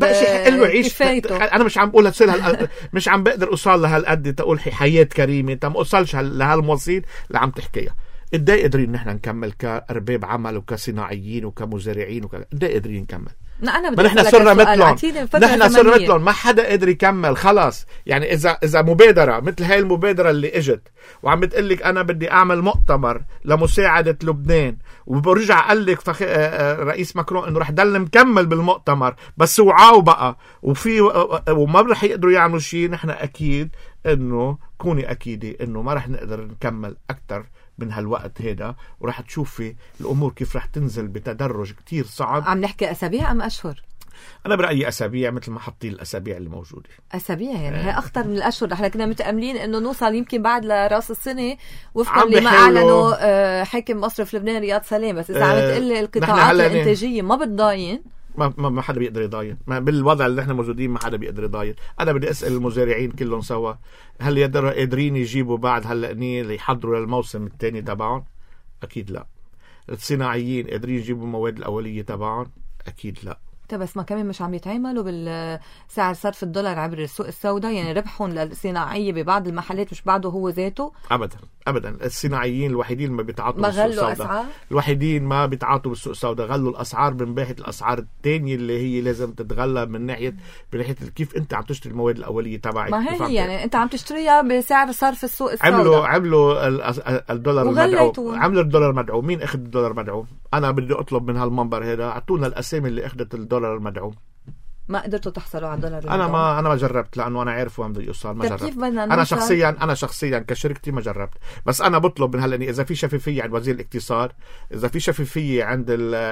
كفايته. انا مش عم بقول هتصير مش عم بقدر اوصل لهالقد تقول حياه كريمه، انت ما اوصلش لهالمواصيل اللي عم تحكيها. قد ايه قادرين نحن نكمل كارباب عمل وكصناعيين وكمزارعين وك... قد ايه قادرين نكمل؟ أنا ما نحن صرنا مثلهم، نحن صرنا مثلهم، ما حدا قادر يكمل خلاص. يعني إذا إذا مبادرة مثل هاي المبادرة اللي إجت وعم بتقلك أنا بدي أعمل مؤتمر لمساعدة لبنان، وبرجع قال لك فخ... رئيس ماكرون إنه رح دل مكمل بالمؤتمر، بس وعاو بقى وفي وما رح يقدروا يعملوا شيء، نحن أكيد إنه كوني أكيدة إنه ما رح نقدر نكمل أكتر من هالوقت هيدا، وراح تشوفي الأمور كيف راح تنزل بتدرج كتير صعب. عم نحكي أسابيع أم أشهر؟ أنا برأيي أسابيع، مثل ما حطي الأسابيع اللي موجودة. أسابيع يعني آه. هي أخطر من الأشهر. نحن كنا متأملين إنه نوصل يمكن بعد لرأس السنة وفقا لما أعلنوا حاكم مصرف لبنان رياض سلام. بس إذا عم تقلي القطاعات الإنتاجية ما بتضاين، ما ما حدا بيقدر يضاين. ما بالوضع اللي احنا موجودين ما حدا بيقدر يضاين. انا بدي اسال المزارعين كلهم سوا، هل يقدروا قادرين يجيبوا بعد هلا نيل يحضروا للموسم الثاني تبعهم؟ اكيد لا. الصناعيين قادرين يجيبوا المواد الاوليه تبعهم؟ اكيد لا. بس ما كمان مش عم يتعاملوا بالسعر صرف الدولار عبر السوق السوداء، يعني ربحهم للصناعيه ببعض المحلات مش بعده هو ذاته. ابدا ابدا. الصناعيين الوحيدين ما بيتعاطوا بالسوق السوداء، الوحيدين ما بيتعاطوا بالسوق السوداء، غلوا الاسعار من ناحيه الاسعار الثانيه اللي هي لازم تتغلى من ناحيه من ناحيه كيف انت عم تشتري المواد الاوليه تبعك. ما هي يعني انت عم تشتريها بسعر صرف السوق السوداء. عملوا عملوا الدولار المدعوم، عملوا الدولار مدعوم. مين اخذ الدولار مدعوم؟ انا بدي اطلب من هالمنبر هذا اعطونا الاسامي اللي اخذت الدولار المدعوم. ما قدرتوا تحصلوا على الدولار المدعوم؟ انا ما انا ما جربت، لانه انا عارف وين بده يوصل. ما جربت. كيف بدنا انا شخصيا انا شخصيا كشركتي ما جربت، بس انا بطلب من هلا اذا في شفافيه عند وزير الاقتصاد، اذا في شفافيه عند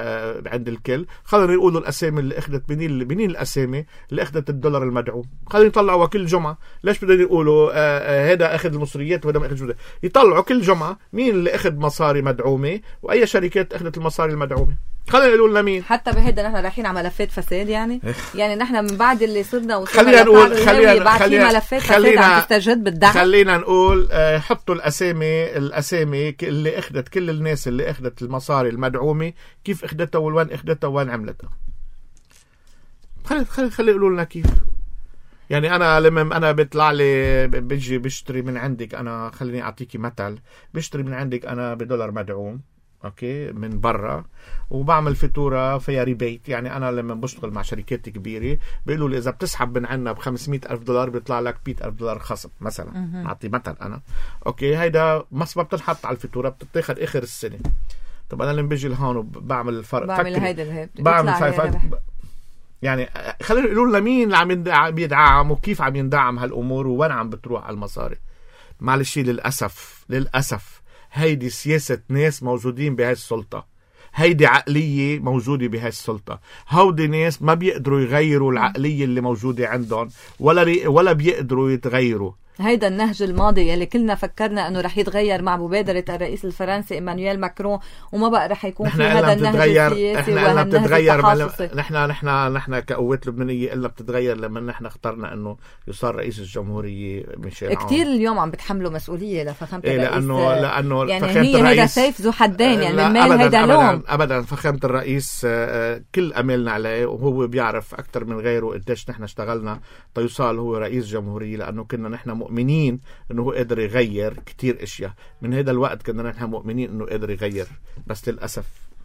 عند الكل، خلينا يقولوا الاسامي اللي اخذت منين منين الاسامي اللي اخذت الدولار المدعوم، خلينا يطلعوا كل جمعه. ليش بدهم يقولوا هذا اخذ المصريات وهذا ما اخذ؟ يطلعوا كل جمعه مين اللي اخذ مصاري مدعومه واي شركات اخذت المصاري المدعومه، خلينا يقولوا لنا مين. حتى بهيدا نحن رايحين على ملفات فساد. يعني يعني نحن من بعد اللي صرنا وصلنا خلينا نقول خلينا خلينا ملفات خلينا عم تستجد بالدعم. خلينا نقول آه حطوا الاسامي الاسامي اللي اخذت كل الناس اللي اخذت المصاري المدعومه، كيف اخذتها وين اخذتها وين عملتها. خلي خلي خلي يقولوا لنا كيف. يعني انا لما انا بيطلع لي بيجي بشتري من عندك، انا خليني اعطيكي مثل، بشتري من عندك انا بدولار مدعوم اوكي من برا، وبعمل فاتوره فيها ريبيت. يعني انا لما بشتغل مع شركات كبيره بيقولوا لي اذا بتسحب من عنا ب خمسمية ألف دولار بيطلع لك مية ألف دولار خصم مثلا، اعطي مثل انا اوكي. هيدا مصبه بتنحط على الفاتوره بتتاخذ اخر السنه. طب انا لما بيجي لهون وبعمل الفرق بعمل هيدا الهيب بعمل فايف يعني خلينا نقول لمين اللي عم يدعم وكيف عم يندعم هالامور وين عم بتروح المصاري. معلش للاسف للاسف هيدي سياسة ناس موجودين بهاي السلطة، هيدي عقلية موجودة بهاي السلطة. هودي ناس ما بيقدروا يغيروا العقلية اللي موجودة عندهم ولا ري... ولا بيقدروا يتغيروا. هيدا النهج الماضي يلي كلنا فكرنا انه رح يتغير مع مبادرة الرئيس الفرنسي ايمانويل ماكرون، وما بقى رح يكون في هذا النهج السياسي وهالنهج التحافظي. نحن نحن نحن كقوات لبنانية الا بتتغير لما نحن اخترنا انه يصير رئيس الجمهورية ميشيل عون. كتير اليوم عم بتحملوا مسؤولية لفخامة إيه الرئيس، لانه لانه يعني هي هيدا سيف ذو حدين، يعني من مال هيدا لوم. ابدا فخامة الرئيس كل املنا عليه، وهو بيعرف اكثر من غيره قديش نحن اشتغلنا تيوصل هو رئيس جمهورية، لانه كنا نحن مؤمنين انه هو قادر يغير كتير اشياء. من هذا الوقت كنا نحن مؤمنين انه قادر يغير، بس للاسف.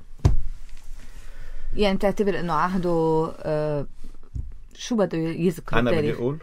يعني تعتبر انه عهده آه شو بده يذكر؟ انا بدي اقول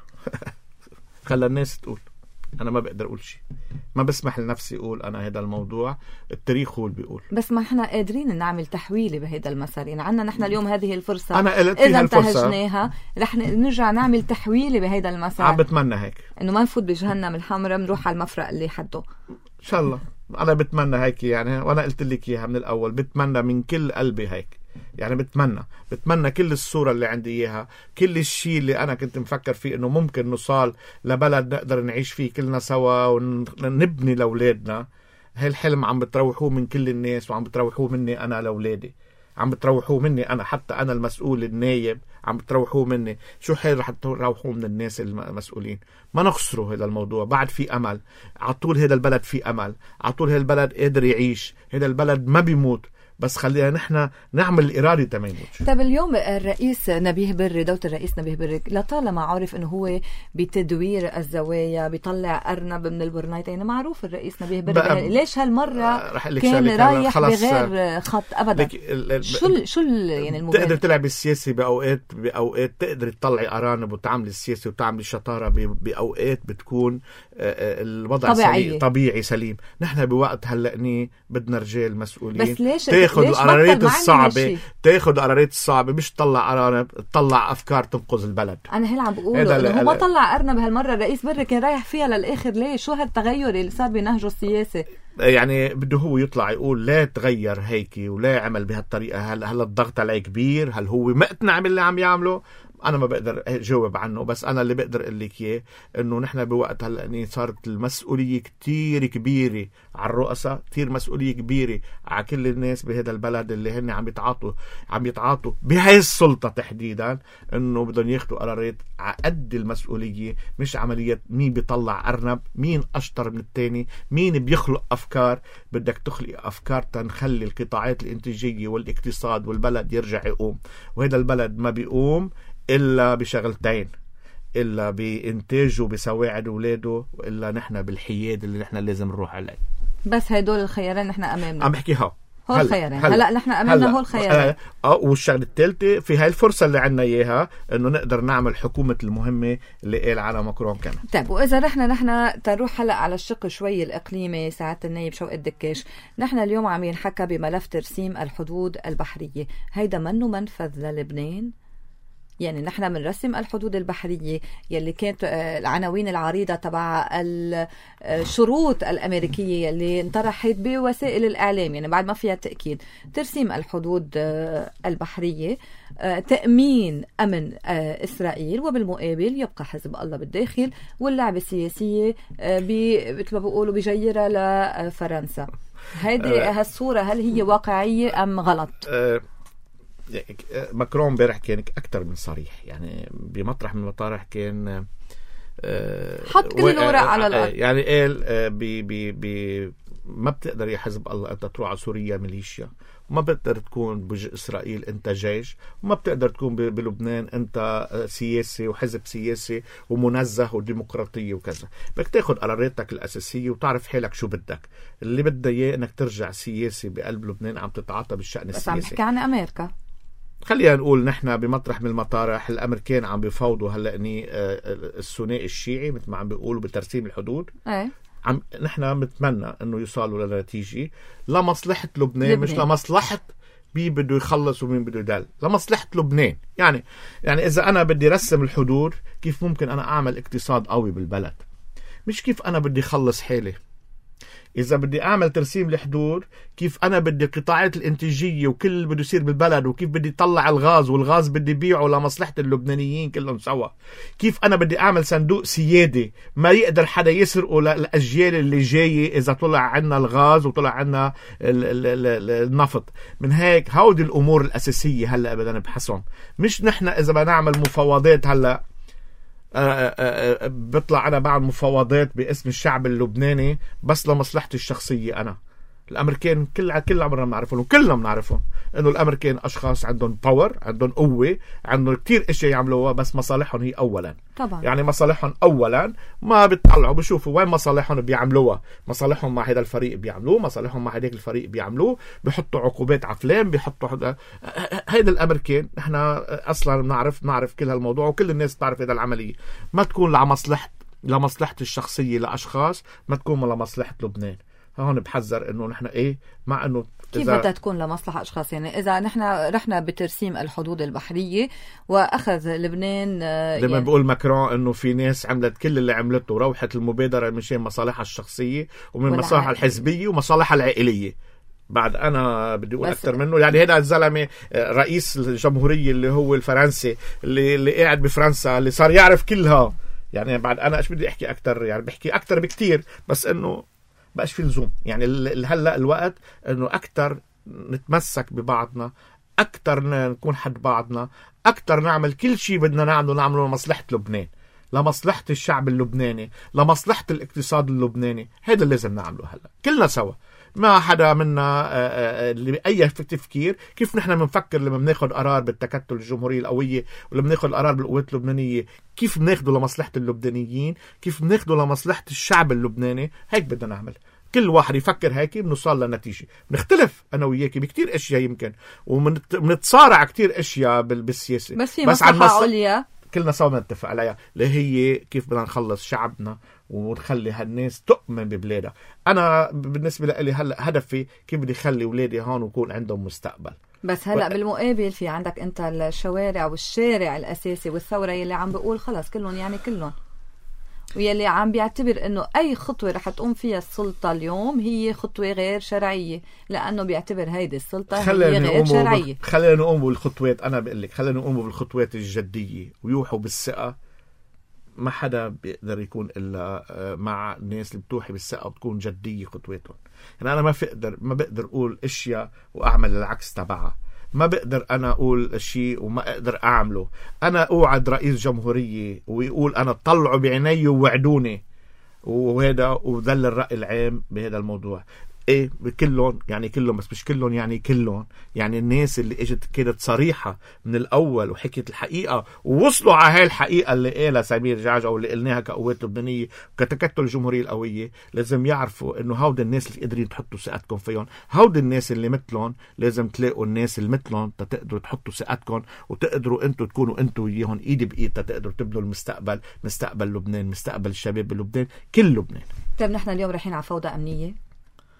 خلى الناس تقول، انا ما بقدر اقول شيء، ما بسمح لنفسي اقول انا هذا الموضوع، التاريخ هو اللي بيقول. بس ما احنا قادرين نعمل تحويله بهذا المسار، يعني عندنا نحن اليوم هذه الفرصه، انا قلت اذا انتهجناها رح نرجع نعمل تحويله بهذا المسار. عم بتمنى هيك انه ما نفوت بجهنم الحمراء، بنروح على المفرق اللي حده ان شاء الله. انا بتمنى هيك يعني، وانا قلت لك اياها من الاول، بتمنى من كل قلبي هيك. يعني بتمنى بتمنى كل الصورة اللي عندي إياها، كل الشيء اللي أنا كنت مفكر فيه إنه ممكن نوصل لبلد نقدر نعيش فيه كلنا سوا ونبني لأولادنا. هالحلم عم بتروحوه من كل الناس، وعم بتروحوه مني أنا لأولادي، عم بتروحوه مني أنا، حتى أنا المسؤول النايب عم بتروحوه مني. شو حيل رح تروحوه من الناس المسؤولين؟ ما نخسروا هذا الموضوع، بعد في أمل. عطول هذا البلد في أمل، عطول هذا البلد قادر يعيش، هذا البلد ما بيموت، بس خلينا نحن نعمل الإرادة تما يموت. طيب اليوم الرئيس نبيه بري، دولة الرئيس نبيه بري لطالما عارف انه هو بتدوير الزوايا بيطلع أرنب من البرنايت، يعني معروف الرئيس نبيه بري ليش هالمرة كان رايح بغير خط أبدا. شو شو يعني المبادئ؟ تقدر تلعب السياسي بأوقات، بأوقات تقدر تطلعي أرانب وتعمل السياسي وتعمل الشطارة، بأوقات بتكون الوضع طبيعي طبيعي سليم. نحن بوقت هلقني بدنا رجال مسؤولين، بس ليش تاخذ القرارات الصعبة، تاخذ القرارات الصعبة، مش تطلع أرانب، تطلع أفكار تنقذ البلد. أنا هلا عم بقول إنه هو ما طلع أرنب هالمرة، الرئيس بري كان رايح فيها للآخر. ليه؟ شو هالتغير اللي صار بنهجه السياسي؟ يعني بده هو يطلع يقول لا تغير هيك ولا عمل بهالطريقة. هل هل الضغط عليه كبير؟ هل هو مقتنع باللي عم يعمله؟ أنا ما بقدر جاوب عنه، بس أنا اللي بقدر أقول لك إياه إنه نحن بوقت هلأ صارت المسؤولية كتير كبيرة على الرؤساء، كتير مسؤولية كبيرة على كل الناس بهذا البلد اللي هن عم يتعاطوا عم يتعاطوا بهاي السلطة تحديدا، إنه بدهم ياخدوا قرارات على قد المسؤولية، مش عملية مين بيطلع أرنب، مين أشطر من التاني، مين بيخلق أفكار. بدك تخلق أفكار تنخلي القطاعات الإنتاجية والاقتصاد والبلد يرجع يقوم، وهذا البلد ما بيقوم إلا بشغلتين، إلا بإنتاجه بسواعد أولاده، وإلا نحن بالحياد اللي نحن لازم نروح عليه. بس هيدول الخيارين نحن أمامنا. عم بحكي ها هو الخيارين هلا, هلأ نحن أمامنا هو الخيارين. اه والشغله الثالثه في هاي الفرصه اللي عنا اياها انه نقدر نعمل حكومه المهمه اللي قال على ماكرون كمان. طيب واذا رحنا نحن تروح هلا على الشق شوي الاقليمي، سعاده النائب شوقي الدكاش، نحن اليوم عم ينحكى بملف ترسيم الحدود البحريه، هيدا منه منفذ للبنان؟ يعني نحن بنرسم الحدود البحرية يلي كانت العناوين العريضة تبع الشروط الأمريكية اللي انطرحت بوسائل الإعلام، يعني بعد ما فيها تأكيد. ترسيم الحدود البحرية، تأمين أمن إسرائيل، وبالمقابل يبقى حزب الله بالداخل، واللعبة السياسية مثل ما بيقولوا بجيرة لفرنسا. هذه هالصورة هل هي واقعية أم غلط؟ أه ماكرون امبارح كان أكتر من صريح، يعني بمطرح من المطارح كان حط كل الأوراق على الأرض، يعني قال بي بي بي ما بتقدر يا حزب الله أنت تروح على سوريا ميليشيا، ما بتقدر تكون بإسرائيل أنت جيش، وما بتقدر تكون بلبنان أنت سياسي وحزب سياسي ومنزه وديمقراطية وكذا. بدك تاخد قراراتك الأساسية وتعرف حالك شو بدك. اللي بدها إياه أنك ترجع سياسي بقلب لبنان عم تتعاطى بالشأن السياسي. بس عم تحكي عن أمريكا. خلينا نقول نحن بمطرح من المطارح الأمريكان عم بيفاوضوا هلأ الثنائي الشيعي مثل ما عم بيقولوا بترسيم الحدود. أي. عم نحن بنتمنى انه يوصلوا لنتيجه لمصلحه لبنان, لبنان. مش لمصلحه مين بده يخلص ومين بده يدل، لمصلحه لبنان. يعني يعني اذا انا بدي رسم الحدود كيف ممكن انا اعمل اقتصاد قوي بالبلد، مش كيف انا بدي خلص حالي. إذا بدي أعمل ترسيم الحدود كيف أنا بدي قطاعات الإنتاجية وكل اللي بده يصير بالبلد، وكيف بدي طلع الغاز والغاز بدي بيعه لمصلحة اللبنانيين كلهم سوا. كيف أنا بدي أعمل صندوق سيادي ما يقدر حدا يسرقه للأجيال اللي جاية إذا طلع عنا الغاز وطلع عنا النفط. من هيك هودي الأمور الأساسية هلأ بدنا نبحثهم، مش نحن إذا بنعمل مفاوضات هلأ أه أه بطلع أنا بعمل مفاوضات باسم الشعب اللبناني بس لمصلحتي الشخصية. أنا الأمريكان كل كل عمرنا بنعرفهم وكلنا بنعرفهم إنه الأمريكان أشخاص عندهم باور، عندهم قوة، عندهم كتير إشياء يعملوها، بس مصالحهم هي أولا. طبعا. يعني مصالحهم أولا، ما بيطلعوا بيشوفوا وين مصالحهم بيعملوها. مصالحهم مع هذا الفريق بيعملوه، مصالحهم مع هذاك الفريق بيعملوه، بيحطوا عقوبات عفلان، بيحطوا هذا هيدا الأمريكان. إحنا أصلا بنعرف نعرف كل هالموضوع وكل الناس بتعرف هذا العملية ما تكون لمصلحة لمصلحة الشخصية لأشخاص، ما تكون لمصلحة لبنان. هون بحذر انه نحن ايه مع انه كيف بدها تكون لمصلحة اشخاص. يعني اذا نحن رحنا بترسيم الحدود البحرية واخذ لبنان آه لما يعني بيقول ماكرون انه في ناس عملت كل اللي عملته وروحت المبادرة مشان مصالحها الشخصية ومن مصالحها الحزبية ومصالحها العائلية. بعد انا بدي اقول اكثر منه. يعني هذا الزلمه رئيس الجمهورية اللي هو الفرنسي اللي اللي قاعد بفرنسا اللي صار يعرف كلها. يعني بعد انا ايش بدي احكي اكثر، يعني بحكي اكثر بكتير، بس انه بقاش في لزوم. يعني هلا الوقت انه اكثر نتمسك ببعضنا، اكثر نكون حد بعضنا، اكثر نعمل كل شيء بدنا نعمله نعمله لمصلحة لبنان، لمصلحة الشعب اللبناني، لمصلحة الاقتصاد اللبناني. هذا اللي لازم نعمله هلا كلنا سوا، ما حدا منا اللي اي تفكير. كيف نحن بنفكر لما بناخذ قرار بالتكتل الجمهورية القوية ولا بناخذ قرار بالقوات اللبنانية، كيف بناخده لمصلحة اللبنانيين، كيف بناخده لمصلحة الشعب اللبناني. هيك بدنا نعمل، كل واحد يفكر هيك بنوصل لنتيجة. بنختلف أنا وياكي بكتير أشياء يمكن، وبنتصارع كتير أشياء بالسياسة، بس في مصلحة عليا كلنا سوا نتفق عليها اللي هي كيف بدنا نخلص شعبنا ونخلي هالناس تؤمن ببلادها. أنا بالنسبة لي هلا هدفي كيف بدي خلي أولادي هون ويكون عندهم مستقبل. بس هلا و... بالمقابل في عندك أنت الشوارع والشارع الأساسي والثورة يلي عم بقول خلص كلهم يعني كلهم، ويلي عم بيعتبر انه اي خطوه رح تقوم فيها السلطه اليوم هي خطوه غير شرعيه، لانه بيعتبر هيدي السلطه هي غير شرعيه. بال... خلينا نقوم بالخطوات. انا بقول لك خلينا نقوم بالخطوات الجديه ويوحوا بالثقه. ما حدا بيقدر يكون الا مع الناس اللي بتوحي بالثقه بتكون جديه خطواتهم. يعني انا ما بقدر ما بقدر اقول اشياء واعمل العكس تبعها. ما بقدر أنا أقول شيء وما أقدر أعمله. أنا أوعد رئيس جمهورية ويقول أنا طلعوا بعيني ووعدوني وهذا وذل الرأي العام بهذا الموضوع. ايه بكلهم يعني كلهم، بس مش كلهم يعني كلهم. يعني الناس اللي اجت كانت صريحة من الاول وحكيت الحقيقة ووصلوا على هاي الحقيقة اللي قالها سمير جعجع او اللي قلناها كقوات لبنانية وكتكتل الجمهورية القوية، لازم يعرفوا انه هود الناس اللي قادرين تحطوا ثقتكم فيهم. هود الناس اللي مثلهم لازم تلاقوا الناس اللي مثلهم تقدروا تحطوا ثقتكم وتقدروا انتوا تكونوا انتوا وياهم ايد بايد تقدروا تبنوا المستقبل، مستقبل لبنان، مستقبل الشباب بلبنان، كل لبنان. طيب نحن اليوم رايحين على فوضى امنية؟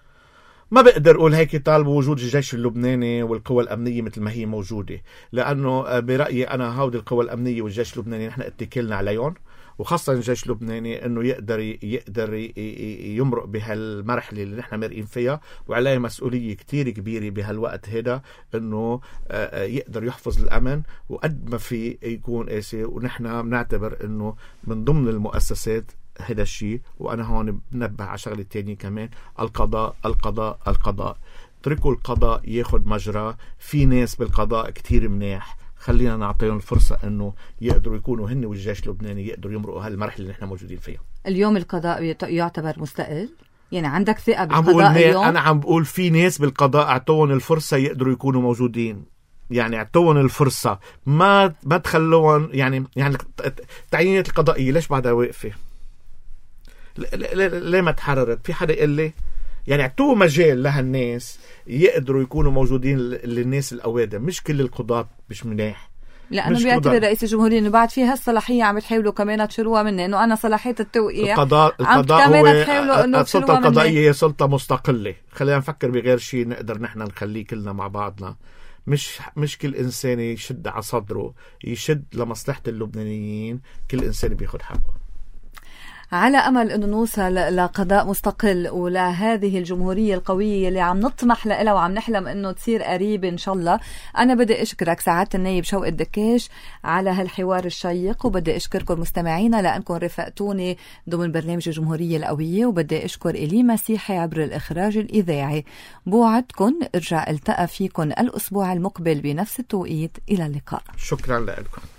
ما بقدر أقول هيك طالب وجود الجيش اللبناني والقوى الأمنية مثل ما هي موجودة، لأنه برأيي أنا هودي القوى الأمنية والجيش اللبناني نحن اتكلنا عليهم، وخاصة الجيش اللبناني أنه يقدر يقدر يمرق بهالمرحلة اللي نحن مرقين فيها، وعليه مسؤولية كتير كبيرة بهالوقت هذا أنه يقدر يحفظ الأمن وقد ما في يكون قاسي. ونحن بنعتبر أنه من ضمن المؤسسات هذا الشيء. وأنا هون بنبه على شغلة تانية كمان، القضاء القضاء القضاء. تركوا القضاء ياخد مجرى. في ناس بالقضاء كتير مناح، خلينا نعطيهم الفرصة أنه يقدروا يكونوا هن والجيش اللبناني يقدروا يمرقوا هالمرحلة اللي نحن موجودين فيها. اليوم القضاء يعتبر مستقل؟ يعني عندك ثقة عم بقول بالقضاء اليوم؟ أنا عم بقول في ناس بالقضاء اعطوهم الفرصة يقدروا يكونوا موجودين، يعني اعطوهم الفرصة، ما ما تخلوهم يعني يعني التعيينات القضائية ليش بعدها واقفة؟ ليه ما تحررت؟ في حدا يقول لي يعني اعطوه مجال لهالناس يقدروا يكونوا موجودين للناس الأوادم، مش كل القضاة مش مناح. لأنه بيعتبر رئيس الجمهورية إنه بعد في هالصلاحية عم تحاولوا كمان تشيلوها مني، إنه أنا صلاحية التوقيع. القضاء القضاء هو السلطة القضائية هي سلطة مستقلة، خلينا نفكر بغير شيء نقدر نحن نخليه كلنا مع بعضنا. مش مش كل إنسان يشد على صدره يشد لمصلحة اللبنانيين، كل إنسان بياخد حقه. على أمل أنه نوصل لقضاء مستقل ولهذه الجمهورية القوية اللي عم نطمح لها وعم نحلم أنه تصير قريب إن شاء الله. أنا بدي أشكرك سعادة النائب شوقي الدكاش على هالحوار الشيق، وبدي أشكركم مستمعينا لأنكم رفقتوني ضمن برنامج الجمهورية القوية، وبدي أشكر إلي مسيحي عبر الإخراج الإذاعي. بوعدكم ارجع التقى فيكم الأسبوع المقبل بنفس التوقيت. إلى اللقاء. شكرا لكم.